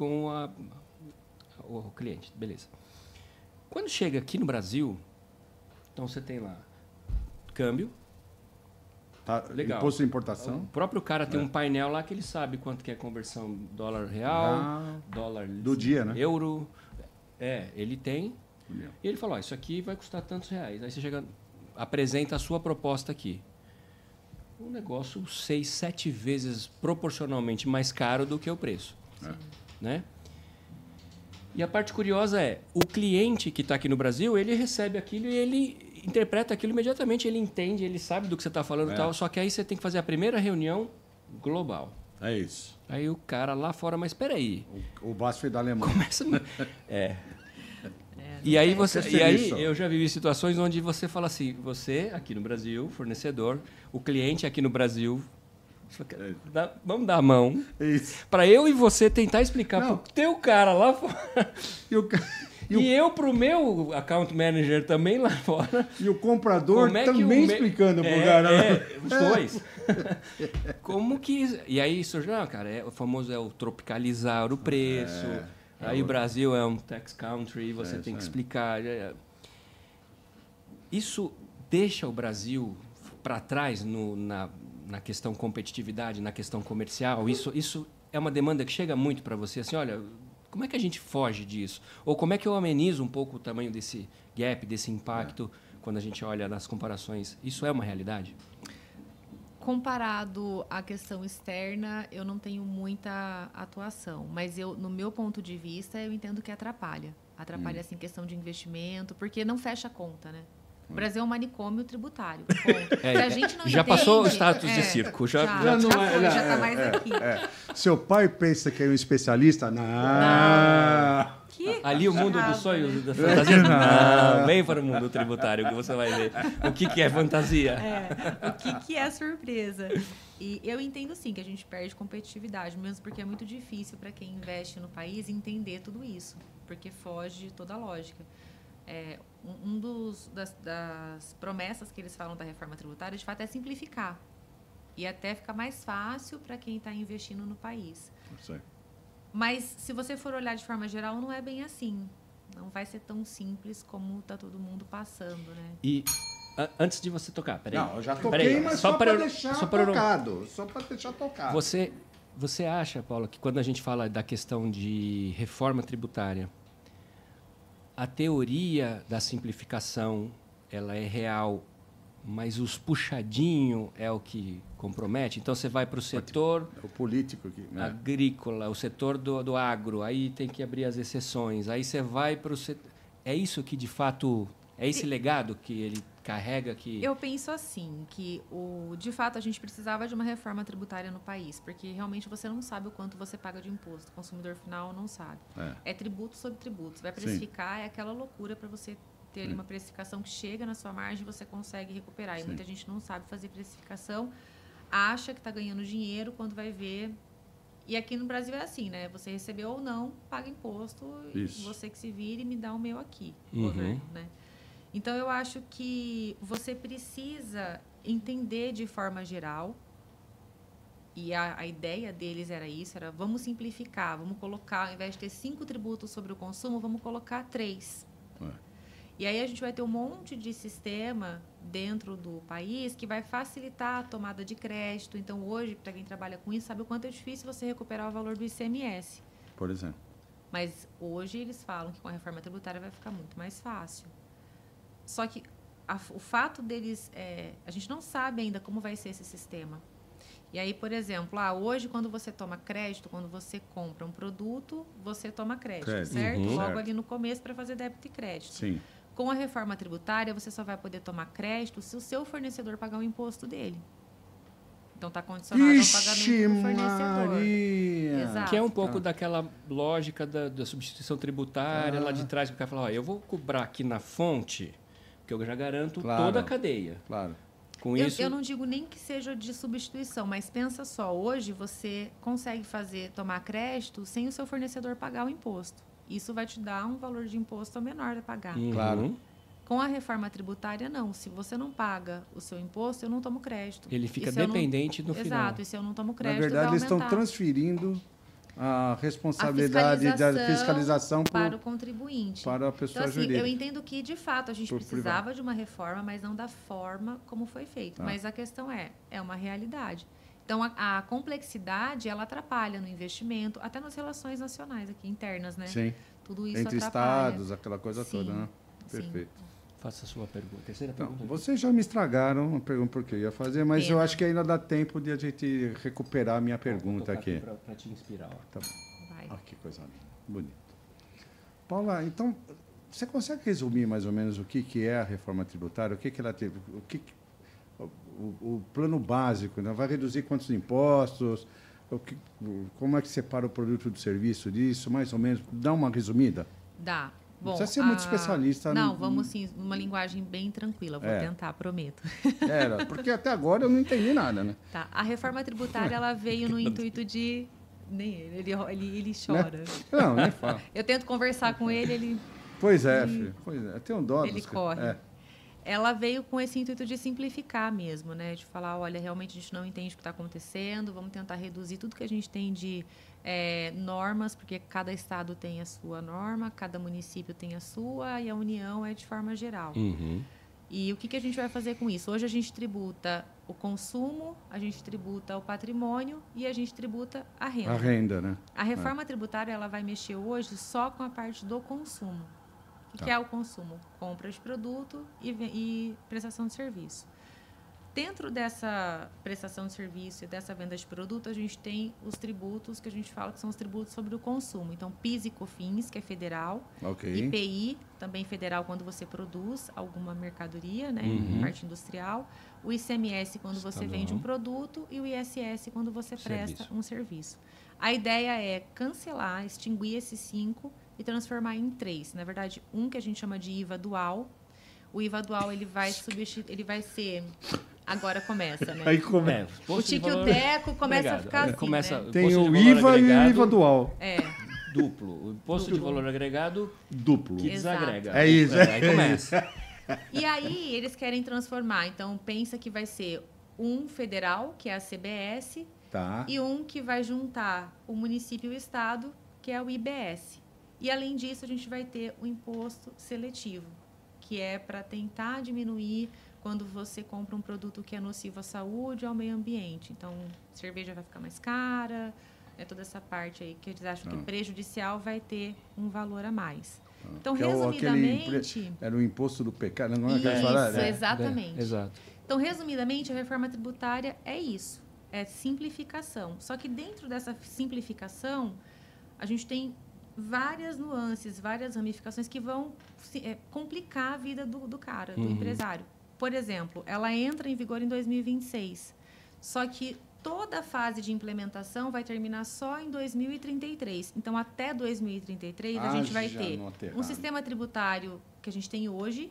o cliente, beleza. Quando chega aqui no Brasil, então você tem lá câmbio. Tá, Legal. imposto de importação. O próprio cara tem um painel lá que ele sabe quanto que é a conversão dólar real, dólar do dia, né? euro. Ele tem. E ele fala, isso aqui vai custar tantos reais. Aí você chega, apresenta a sua proposta aqui. Um negócio 6, 7 vezes proporcionalmente mais caro do que o preço. Né? E a parte curiosa é, o cliente que está aqui no Brasil, ele recebe aquilo e ele interpreta aquilo imediatamente, ele entende, ele sabe do que você está falando e tal, só que aí você tem que fazer a primeira reunião global. É isso. Aí o cara lá fora, mas espera aí. O BASF da Alemanha. Começa... E aí eu já vivi situações onde você fala assim, você aqui no Brasil, fornecedor, o cliente aqui no Brasil, vamos dar a mão para eu e você tentar explicar para o teu cara lá fora e eu para o meu account manager também lá fora. E o comprador também explicando para o cara. Os dois. Como que... E aí surge, cara, o famoso o tropicalizar o preço. Aí o Brasil é um tax country, você tem que explicar. Isso deixa o Brasil para trás na questão competitividade, na questão comercial. Isso é uma demanda que chega muito para você, assim, olha, como é que a gente foge disso? Ou como é que eu amenizo um pouco o tamanho desse gap, desse impacto, quando a gente olha nas comparações? Isso é uma realidade? Comparado à questão externa, eu não tenho muita atuação, mas no meu ponto de vista, eu entendo que atrapalha. Atrapalha, assim, questão de investimento, porque não fecha a conta, né? O Brasil é um manicômio tributário. Se a gente não já entende, passou o status de circo. Já está mais aqui. Seu pai pensa que é um especialista? Não. Ali o mundo dos sonhos, da fantasia? Não, vem para o mundo tributário que você vai ver. O que é fantasia? O que é surpresa? E eu entendo sim que a gente perde competitividade, mesmo porque é muito difícil para quem investe no país entender tudo isso, porque foge de toda a lógica. Das promessas que eles falam da reforma tributária, de fato, é simplificar. E até ficar mais fácil para quem está investindo no país. Mas, se você for olhar de forma geral, não é bem assim. Não vai ser tão simples como está todo mundo passando, né? E antes de você tocar, peraí. Não, eu já toquei, mas só para deixar tocado. Só para deixar tocado. Você acha, Paula, que quando a gente fala da questão de reforma tributária, a teoria da simplificação ela é real, mas os puxadinhos é o que compromete? Então você vai para o setor o político aqui, né? agrícola, o setor do agro, aí tem que abrir as exceções, aí você vai para o setor... É isso que de fato, é esse legado que ele carrega? Eu penso assim, que de fato a gente precisava de uma reforma tributária no país, porque realmente você não sabe o quanto você paga de imposto, o consumidor final não sabe. É tributo sobre tributo, você vai precificar, é aquela loucura para você ter ali uma precificação que chega na sua margem e você consegue recuperar. E muita gente não sabe fazer precificação, acha que está ganhando dinheiro quando vai ver. E aqui no Brasil é assim, né? Você recebeu ou não, paga imposto, e você que se vire e me dá o meu aqui, governo, né? Então, eu acho que você precisa entender de forma geral, e a ideia deles era isso, era vamos simplificar, vamos colocar, ao invés de ter 5 tributos sobre o consumo, vamos colocar 3. E aí a gente vai ter um monte de sistema dentro do país que vai facilitar a tomada de crédito. Então, hoje, para quem trabalha com isso, sabe o quanto é difícil você recuperar o valor do ICMS. Por exemplo. Mas hoje eles falam que com a reforma tributária vai ficar muito mais fácil. Só que o fato deles... a gente não sabe ainda como vai ser esse sistema. E aí, por exemplo, hoje quando você toma crédito, quando você compra um produto, você toma crédito. Certo? Logo ali no começo para fazer débito e crédito. Sim. Com a reforma tributária, você só vai poder tomar crédito se o seu fornecedor pagar o imposto dele. Então está condicionado ao Ixi, pagamento do fornecedor. Maria! Exato. Que é um pouco daquela lógica da substituição tributária lá de trás, que o cara fala, ó, eu vou cobrar aqui na fonte, porque eu já garanto Claro. toda a cadeia. Claro. Com isso, Eu não digo nem que seja de substituição, mas pensa só, hoje você consegue tomar crédito sem o seu fornecedor pagar o imposto. Isso vai te dar um valor de imposto menor a pagar. Claro. Com a reforma tributária, não. Se você não paga o seu imposto, eu não tomo crédito. Ele fica E se eu não- dependente no final. Exato, e se eu não tomo Na crédito, verdade, vai eles estão aumentar. transferindo a responsabilidade da fiscalização para o contribuinte. para a pessoa Então, assim, jurídica. eu entendo que, de fato, a gente Por precisava de uma reforma, mas não da forma como foi feito. Tá. Mas a questão é uma realidade. Então, a complexidade, ela atrapalha no investimento, até nas relações nacionais aqui, internas, né? Sim. Tudo isso Entre atrapalha. estados, aquela coisa Sim, toda, né? sim. Perfeito. Faça a sua pergunta. Terceira Então, pergunta. vocês já me estragaram a pergunta porque eu ia fazer, mas eu Pena. acho que ainda dá tempo de a gente recuperar a minha pergunta aqui. Para te inspirar. Ó. Tá bom. Vai. Ah, que coisa linda. Bonito. Paula, então, você consegue resumir mais ou menos o que é a reforma tributária? O que ela teve? O plano básico, né? Vai reduzir quantos impostos? Como é que separa o produto do serviço disso? Mais ou menos. Dá uma resumida? Dá. Não Bom, precisa ser muito especialista. Não, vamos sim, numa linguagem bem tranquila. Vou É. tentar, prometo. Era, porque até agora eu não entendi nada, né? Tá. A reforma tributária, ela veio no intuito de... Nem ele chora. Não, nem fala. Eu tento conversar com ele, Pois é, filho. Pois é. Tem um dó. ele dos- corre. É. Ela veio com esse intuito de simplificar mesmo, né? De falar, olha, realmente a gente não entende o que está acontecendo, vamos tentar reduzir tudo que a gente tem de normas, porque cada estado tem a sua norma, cada município tem a sua, e a União é de forma geral. E o que a gente vai fazer com isso? Hoje a gente tributa o consumo, a gente tributa o patrimônio e a gente tributa a renda. A renda, né? A reforma tributária ela vai mexer hoje só com a parte do consumo. O que Tá. é o consumo? Compra de produto e prestação de serviço. Dentro dessa prestação de serviço e dessa venda de produto, a gente tem os tributos que a gente fala que são os tributos sobre o consumo. Então, PIS e COFINS, que é federal, Ok. IPI, também federal quando você produz alguma mercadoria, né, parte industrial, o ICMS quando você vende um produto e o ISS quando você presta um serviço. A ideia é cancelar, extinguir esses 5 e transformar em 3. Na verdade, um que a gente chama de IVA dual. O IVA dual ele vai ser... Agora começa, né? Aí como É, O posto de tique e o valor teco começa a agregado. ficar assim, Começa, né? Tem imposto de o valor IVA e o agregado IVA dual. É, Duplo. O imposto de valor agregado Duplo. que Exato. desagrega. É isso. Aí começa. e aí eles querem transformar. Então, pensa que vai ser um federal, que é a CBS, Tá. e um que vai juntar o município e o estado, que é o IBS. E, além disso, a gente vai ter o imposto seletivo, que é para tentar diminuir quando você compra um produto que é nocivo à saúde ou ao meio ambiente. Então, cerveja vai ficar mais cara, toda essa parte aí que eles acham que prejudicial vai ter um valor a mais. Então, Que é o- resumidamente... Era o imposto do pecado, não é que eles Isso, falaram? É. exatamente. Exato. Então, resumidamente, a reforma tributária é isso, é simplificação. Só que dentro dessa simplificação, a gente tem várias nuances, várias ramificações que vão complicar a vida do cara, do empresário. Por exemplo, ela entra em vigor em 2026, só que toda a fase de implementação vai terminar só em 2033. Então, até 2033, a gente vai ter um sistema tributário que a gente tem hoje,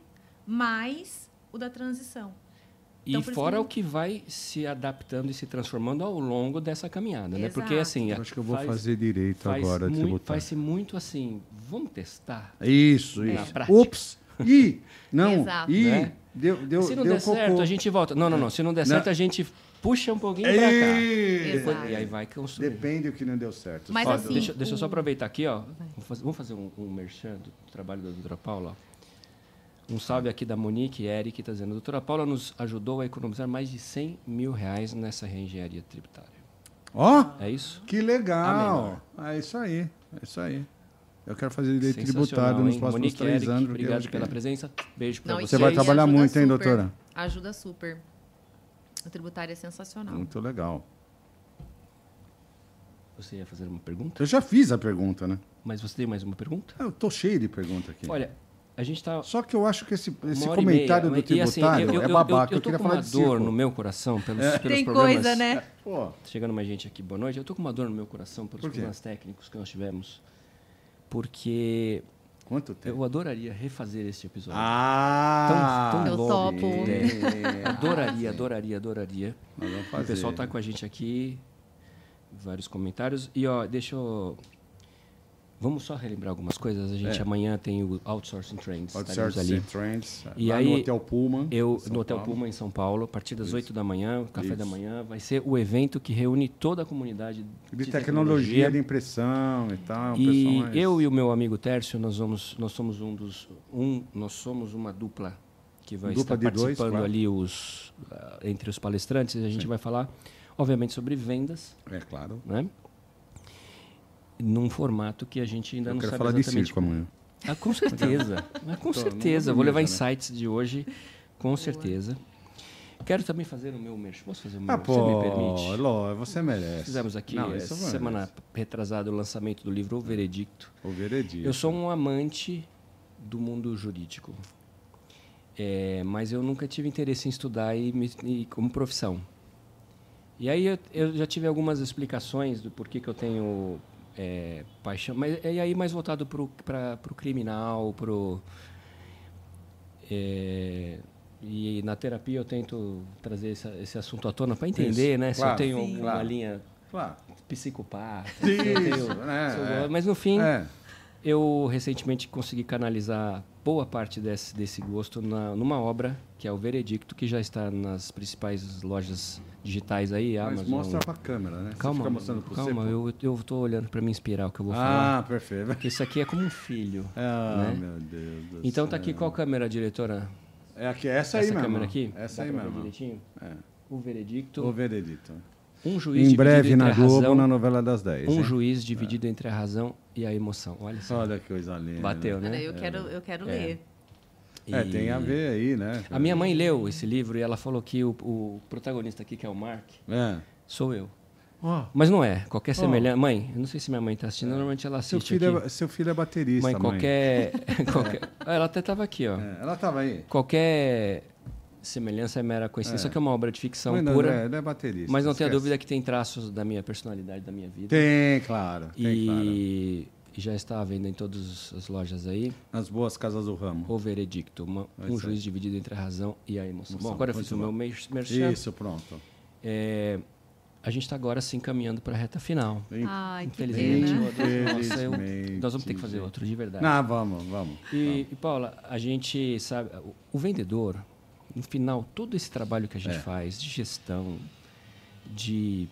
mais o da transição. Então, E por isso fora que- o que vai se adaptando e se transformando ao longo dessa caminhada, né? Porque Exato. assim, Eu acho que eu vou faz- fazer direito faz agora, muito, tributário. faz-se muito assim, vamos testar. Isso, Na isso. prática. Ups! Ih! Não! Exato. Ih! Né? Deu Se não deu der certo, cocô. a gente volta. Não. Se não der Não. certo, a gente puxa um pouquinho pra cá. Exato. E aí vai construir. Depende do que não deu certo. Mas Ó, assim, deixa eu só aproveitar aqui, ó. Vamos fazer um merchan do trabalho da doutora Paula. Ó. Um salve aqui da Monique Eric, que está dizendo: a doutora Paula nos ajudou a economizar mais de R$100 mil nessa reengenharia tributária. Ó! É isso? Que legal! É isso aí. É isso aí. Eu quero fazer direito Sensacional, tributário nos hein? próximos Monique 3 Eric, anos. porque eu obrigado acho que- pela presença. Beijo pra Não, você. Você vai e trabalhar ajuda muito, hein, super. doutora? Ajuda super. O tributário é sensacional. Muito legal. Você ia fazer uma pergunta? Eu já fiz a pergunta, né? Mas você tem mais uma pergunta? Eu tô cheio de pergunta aqui. Olha, a gente está... Só que eu acho que esse hora e comentário meia, do tributário é babaca. Eu tô queria com falar uma de dor circo. no meu coração pelos Tem problemas... coisa, né? Pô, Tá chegando mais gente aqui, boa noite. Eu tô com uma dor no meu coração pelos Por quê? problemas técnicos que nós tivemos. Porque quanto tempo? eu adoraria refazer este episódio. Ah! Tão Eu bom. topo. Adoraria. Nós vamos O fazer. pessoal tá com a gente aqui, vários comentários. E, ó, deixa eu... Vamos só relembrar algumas coisas. A gente amanhã tem o Outsourcing Trends. Estaremos Outsourcing ali. Trends. E lá aí, no Hotel Pullman. No Hotel Pullman, em São Paulo, a partir das 8 da manhã, café da manhã. Vai ser o evento que reúne toda a comunidade De tecnologia, de impressão e tal. E pessoal mais- eu e o meu amigo Tércio, nós somos nós somos uma dupla que vai Dupla estar de dois, participando claro. ali entre os palestrantes. A gente vai falar, obviamente, sobre vendas, É claro. né? Num formato que a gente ainda Eu não quero sabe falar de exatamente circo amanhã. Ah, com certeza. Mas com certeza. não Vou levar beleza, né? insights de hoje, com certeza. Quero também fazer o meu merchan. Posso fazer o meu? Ah, Você pô, me permite? Ló, você merece. Fizemos aqui Não, isso semana merece. retrasada o lançamento do livro O Veredicto. O veredito. Eu sou um amante do mundo jurídico, mas eu nunca tive interesse em estudar como profissão. E aí eu já tive algumas explicações do porquê que eu tenho paixão, mas e aí mais voltado para o criminal, e na terapia eu tento trazer esse assunto à tona para entender, Isso, né? Se claro, eu tenho sim, alguma claro. linha Claro. psicopata, Isso, se eu tenho, né, mas no fim É. eu recentemente consegui canalizar boa parte desse gosto numa obra que é o Veredicto, que já está nas principais lojas digitais aí, Mas Amazon. mostra pra câmera, né? Você Calma, fica mostrando pro calma, você, pô. eu tô olhando para me inspirar o que eu vou falar. Ah, perfeito. Porque isso aqui é como um filho. Ah, né? meu Deus do Então céu. tá aqui qual câmera, diretora? É aqui, essa aí mesmo. câmera aqui? Essa Dá aí pra ver mesmo. direitinho? É. O Veredicto. O veredito. Um juiz Em breve dividido na entre a Globo, razão, na novela das 10. um hein? juiz dividido entre a razão e a emoção. Olha só. Olha que coisa linda. Bateu, né? Peraí, eu quero ler. É, tem a ver aí, né? A minha mãe leu esse livro e ela falou que o protagonista aqui, que é o Mark, É. sou eu. Ó, Mas não é. Qualquer semelhança... Mãe, eu não sei se minha mãe está assistindo, normalmente ela seu assiste filho, aqui. seu filho é baterista, Mãe, qualquer... Ah, ela até estava aqui, ó. É, ela tava aí. Qualquer semelhança é mera coincidência. Só que é uma obra de ficção Mãe do pura. André, ele é baterista. Mas não tenha esquece. dúvida que tem traços da minha personalidade, da minha vida. Tem, claro. Tem, E já está à venda em todas as lojas aí. claro. Nas boas casas do ramo. O Veredicto, um ser. juiz dividido entre a razão e a emoção. Bom, Emoção, agora eu fiz o muito meu bom. merchan. Isso, pronto. A gente está agora sim caminhando para a reta final. Ai, que Infelizmente, pena. Infelizmente, nós vamos ter que fazer outro, de verdade. Não, vamos. E, Paula, a gente sabe, o vendedor, no final, todo esse trabalho que a gente faz de gestão, de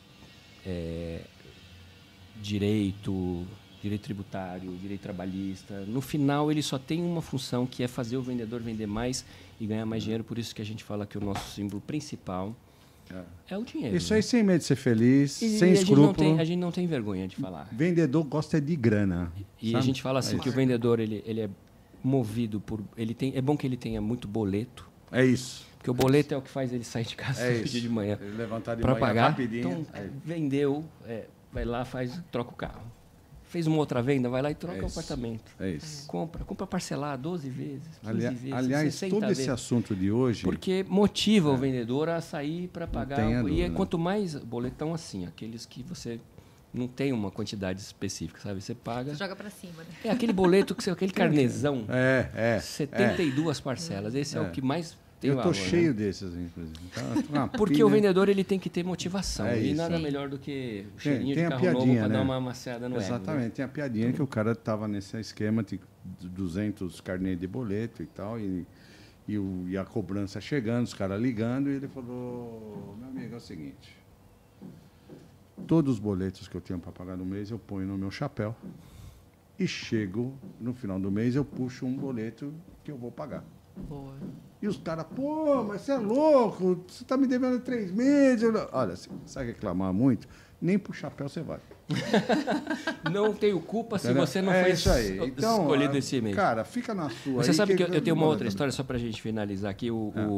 direito tributário, direito trabalhista, no final ele só tem uma função, que é fazer o vendedor vender mais e ganhar mais dinheiro. Por isso que a gente fala que o nosso símbolo principal é o dinheiro. Isso né? aí sem medo de ser feliz, E sem a gente não escrúpulo. a gente não tem vergonha de falar. Vendedor gosta de grana. E sabe? a gente fala assim que o vendedor ele é movido por é bom que ele tenha muito boleto, É isso. porque o boleto é o que faz ele sair de casa É todo isso. dia de manhã Ele levantar de para manhã pagar. rapidinho. Então vendeu, vai lá, troca o carro. Fez uma outra venda, vai lá e troca o isso. apartamento. É isso. Compra parcelar 12 vezes, 15 vezes, Aliás, 60 todo esse vezes. assunto de hoje. Porque motiva o vendedor a sair para pagar. tenha E dúvida. quanto mais boletão assim, aqueles que você não tem uma quantidade específica, sabe? Você paga. Você joga pra cima, né? É aquele boleto, aquele carnezão. É. 72 parcelas. Esse é o que mais tem Eu tô valor, cheio né? desses, inclusive. Tá, Porque o vendedor ele tem que ter motivação. É e isso. nada Sim. melhor do que o Tem cheirinho de a carro novo piadinha, para né? dar uma amaciada no ego. Exatamente, Né? tem a piadinha que o cara tava nesse esquema de 200 carnês de boleto e tal, e a cobrança chegando, os caras ligando, e ele falou: meu amigo, é o seguinte, todos os boletos que eu tenho para pagar no mês eu ponho no meu chapéu, e chego no final do mês eu puxo um boleto que eu vou pagar. Boa. E os caras, pô, mas você é louco, você está me devendo 3 meses. Olha, você sabe reclamar muito, nem pro chapéu você vai. Não tenho culpa se Entendeu? você não é foi isso aí. Então, escolhido esse mês. Cara, fica na sua. Você aí sabe que eu tenho uma não outra vai história, só para a gente finalizar aqui.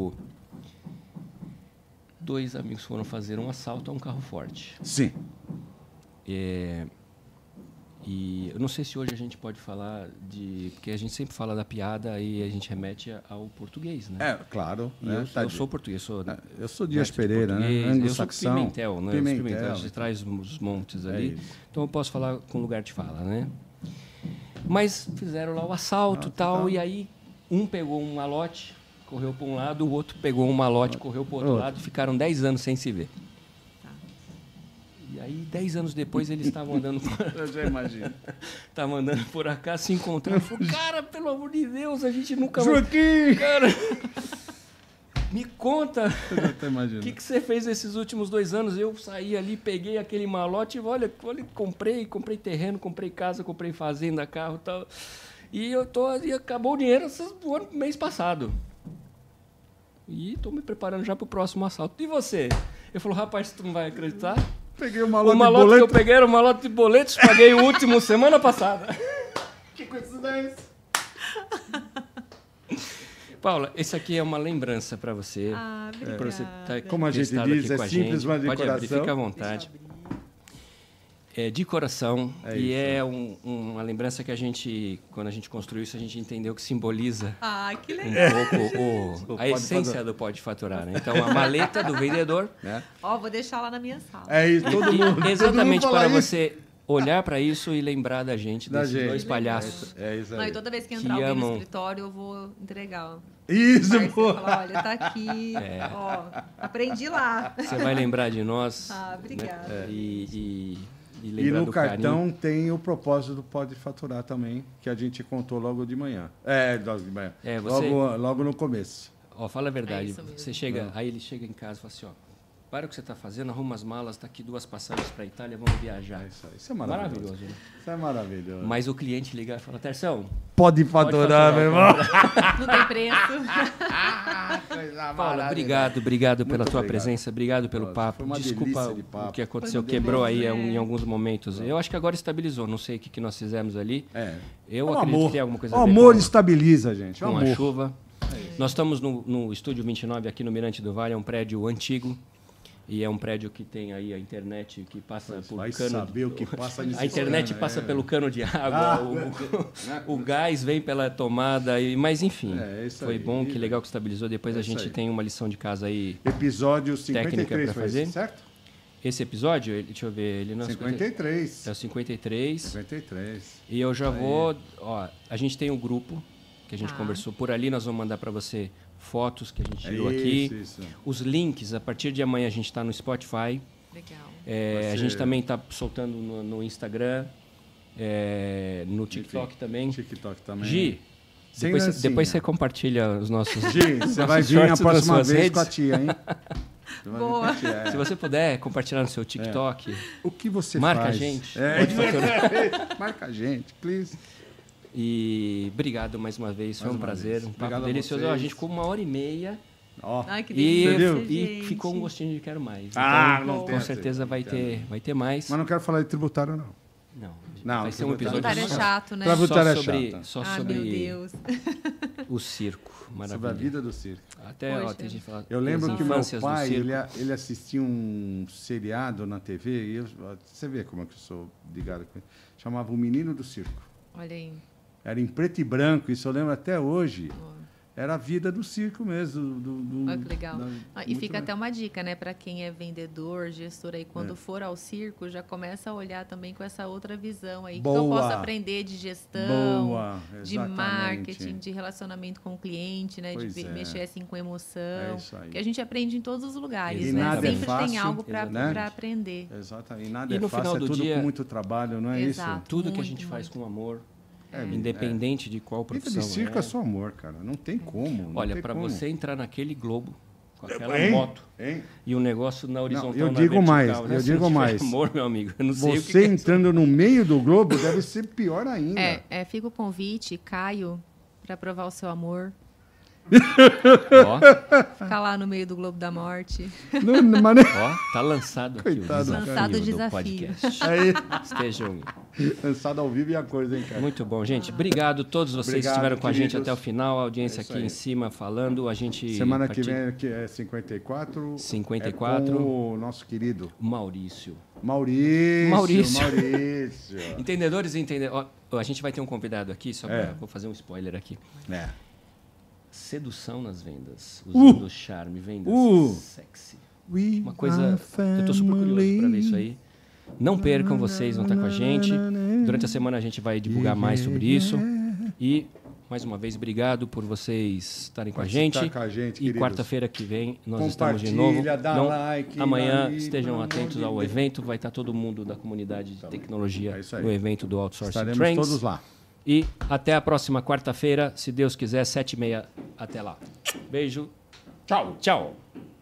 Dois amigos foram fazer um assalto a um carro forte. Sim. E E eu não sei se hoje a gente pode falar de... Porque a gente sempre fala da piada e a gente remete ao português, né? Claro. E né? eu sou português, eu sou Dias mestre de Pereira, né? português, eu sou Anglo-saxão. Pimentel, né? Pimentel. A gente traz os montes ali. isso. Então eu posso falar com lugar de fala, né? Mas fizeram lá o assalto e tal, e aí um pegou um malote, correu para um lado, o outro pegou um malote, correu para o outro lado, ficaram 10 anos sem se ver. E aí, 10 anos depois, eles estavam andando por... Eu já imagino. Estavam andando por cá, se encontrando. Falou, cara, pelo amor de Deus, a gente nunca... Joaquim! Cara, me conta, Eu já tô o imaginando. que você fez esses últimos 2 anos? Eu saí ali, peguei aquele malote, olha, comprei terreno, comprei casa, comprei fazenda, carro e tal. E acabou o dinheiro do mês passado. E estou me preparando já para o próximo assalto. E você? Ele falou, rapaz, tu não vai acreditar? Peguei o O malote de malote que eu boleto. peguei era o malote de boletos, paguei o último semana passada. Que coincidência. Paula, esse aqui é uma lembrança para você. Ah, Pra obrigada. você Como a gente ter estado diz, aqui é com a simples, gente. mas de Pode abrir, coração. fica à vontade. É de coração. É E isso. é uma lembrança que a gente, quando a gente construiu isso, a gente entendeu que simboliza Ah, que legal. pouco a essência do Pode Faturar. Né? Então, a maleta do vendedor. Né? Ó, vou deixar lá na minha sala. É isso, todo mundo. Exatamente todo mundo para fala isso. você olhar para isso e lembrar da gente, Da desses gente. dois palhaços. É isso Não, aí. e toda vez que Que entrar alguém amam. no escritório, eu vou entregar. Ó. Isso, Aí você pô. fala, olha, tá aqui. Ó, aprendi lá. Você vai lembrar de nós. Ah, obrigada. Né? E E lembrar no do cartão carinho. tem o propósito do Pode Faturar também, que a gente contou logo de manhã. Logo de manhã. Você- Logo no começo. Ó, fala a verdade. É isso mesmo. Você chega, aí ele chega em casa e fala assim, ó, para o que você está fazendo, arruma as malas, tá aqui 2 passagens para a Itália, vamos viajar. Isso aí. Isso é maravilhoso. Maravilhoso, né? Isso é maravilhoso. Mas o cliente liga e fala, Terção, Pode faturar, meu irmão. Não tem preço. Paula, obrigado pela Muito tua obrigado. presença, obrigado pelo Nossa, papo. foi uma Desculpa delícia de papo. o que aconteceu, Foi uma quebrou aí delícia, em alguns momentos. Eu acho que agora estabilizou, não sei o que nós fizemos ali. Eu O acredito amor. que tem alguma coisa O a ver amor com estabiliza, gente. O com a amor. chuva. Nós estamos no Estúdio 29 aqui no Mirante do Vale, é um prédio antigo. E é um prédio que tem aí a internet que passa por Vai cano. saber o que passa nisso. A internet passa pelo cano de água, o gás vem pela tomada, mas enfim, É isso foi aí. bom, que legal que estabilizou. Depois É a isso gente aí. tem uma lição de casa aí. Episódio Técnica 53 pra foi fazer? esse, certo? Esse episódio, deixa eu ver, ele não é 53. é o 53. 53. E eu já vou, a gente tem um grupo que a gente Tá. conversou por ali, nós vamos mandar para você fotos que a gente tirou Isso, aqui. isso. Os links, a partir de amanhã a gente está no Spotify. Legal. A ser- gente também está soltando no Instagram, no TikTok também. TikTok também. Gi, Sem depois, dancinha. depois você compartilha os nossos. Gi, você vai nossos vir a shorts nas próxima suas vez redes. com a tia, hein? Você vai vir Boa. com a tia, é. Se você puder compartilhar no seu TikTok, O que você marca faz? a gente. É, Pode faturar. marca a gente, please. E obrigado mais uma vez, foi Mais um uma prazer, vez. um papo Obrigado a delicioso. vocês. Ó, a gente ficou 1h30 Ó. Ai, que e, delícia, e gente. ficou um gostinho de quero mais. Ah, Então, não tem com essa, certeza vai ter mais. Mas não quero falar de tributário, não. Não, Não, vai ser um episódio Tributário é só, chato, né? Tributário é sobre, chato. só Ai, sobre meu Deus. o circo. Sobre a Maravilha. vida do circo. Até, ó, Poxa. tem gente falando. Eu lembro as que o meu infâncias do pai, circo. ele assistia um seriado na TV, e você vê como é que eu sou ligado com ele. Chamava O Menino do Circo. Olha aí. Era em preto e branco, isso eu lembro até hoje. Ó. Era a vida do circo mesmo. Olha que legal. E muito fica até uma dica, né, para quem é vendedor, gestor aí, quando for ao circo, já começa a olhar também com essa outra visão aí. O que eu Boa. posso aprender de gestão, Boa, de exatamente. marketing, de relacionamento com o cliente, né, Pois de é. mexer assim com É emoção. isso aí. Que a gente aprende em todos os lugares, E né? nada é Sempre tem fácil, algo para né? aprender. Exatamente. E nada E é no fácil, final é do tudo dia- com muito trabalho, não é Exato. isso? Tudo que a Muito, gente faz com amor, É, independente de qual Vida profissão. de circo é. é só amor, cara. Não tem como. não Olha, tem para como. você entrar naquele globo com aquela Hein? moto Hein? e o negócio na horizontal, eu na digo vertical, mais, né? eu Se digo não tiver mais. amor, meu amigo, eu não sei o que Você que é. entrando no meio do globo deve ser pior ainda. Fica o convite, Caio, para provar o seu amor. Ó, Ficar lá no meio do Globo da Morte. ó, tá lançado aqui Coitado, o lançado o desafio do desafio. podcast. Aí, Estejam lançado ao vivo e a coisa, hein, cara? muito bom, gente. Obrigado a todos vocês que Obrigado, estiveram com a gente queridos. até o final. A audiência É isso aqui aí. em cima falando. A gente Semana que vem que é 54. 54. É com o nosso querido Maurício. Maurício. Maurício. Maurício. Entendedores e entendedores. A gente vai ter um convidado aqui, só pra, É. vou fazer um spoiler aqui. É. Sedução nas vendas. Usando charme, vendas sexy. Uma coisa. Eu tô super curioso para ver isso aí. Não percam, vocês vão estar com a gente. Durante a semana a gente vai divulgar mais sobre isso. E, mais uma vez, obrigado por vocês estarem com a gente. Estar com a gente, E queridos. quarta-feira que vem nós estamos de novo. Compartilha, dá Então, like, amanhã like, estejam pelo atentos amor de ao Deus. evento. Vai estar todo mundo da comunidade de tecnologia É isso aí. no evento do Outsourcing Estaremos Trends. todos lá. E até a próxima quarta-feira, se Deus quiser, 7h30. Até lá. Beijo. Tchau. Tchau.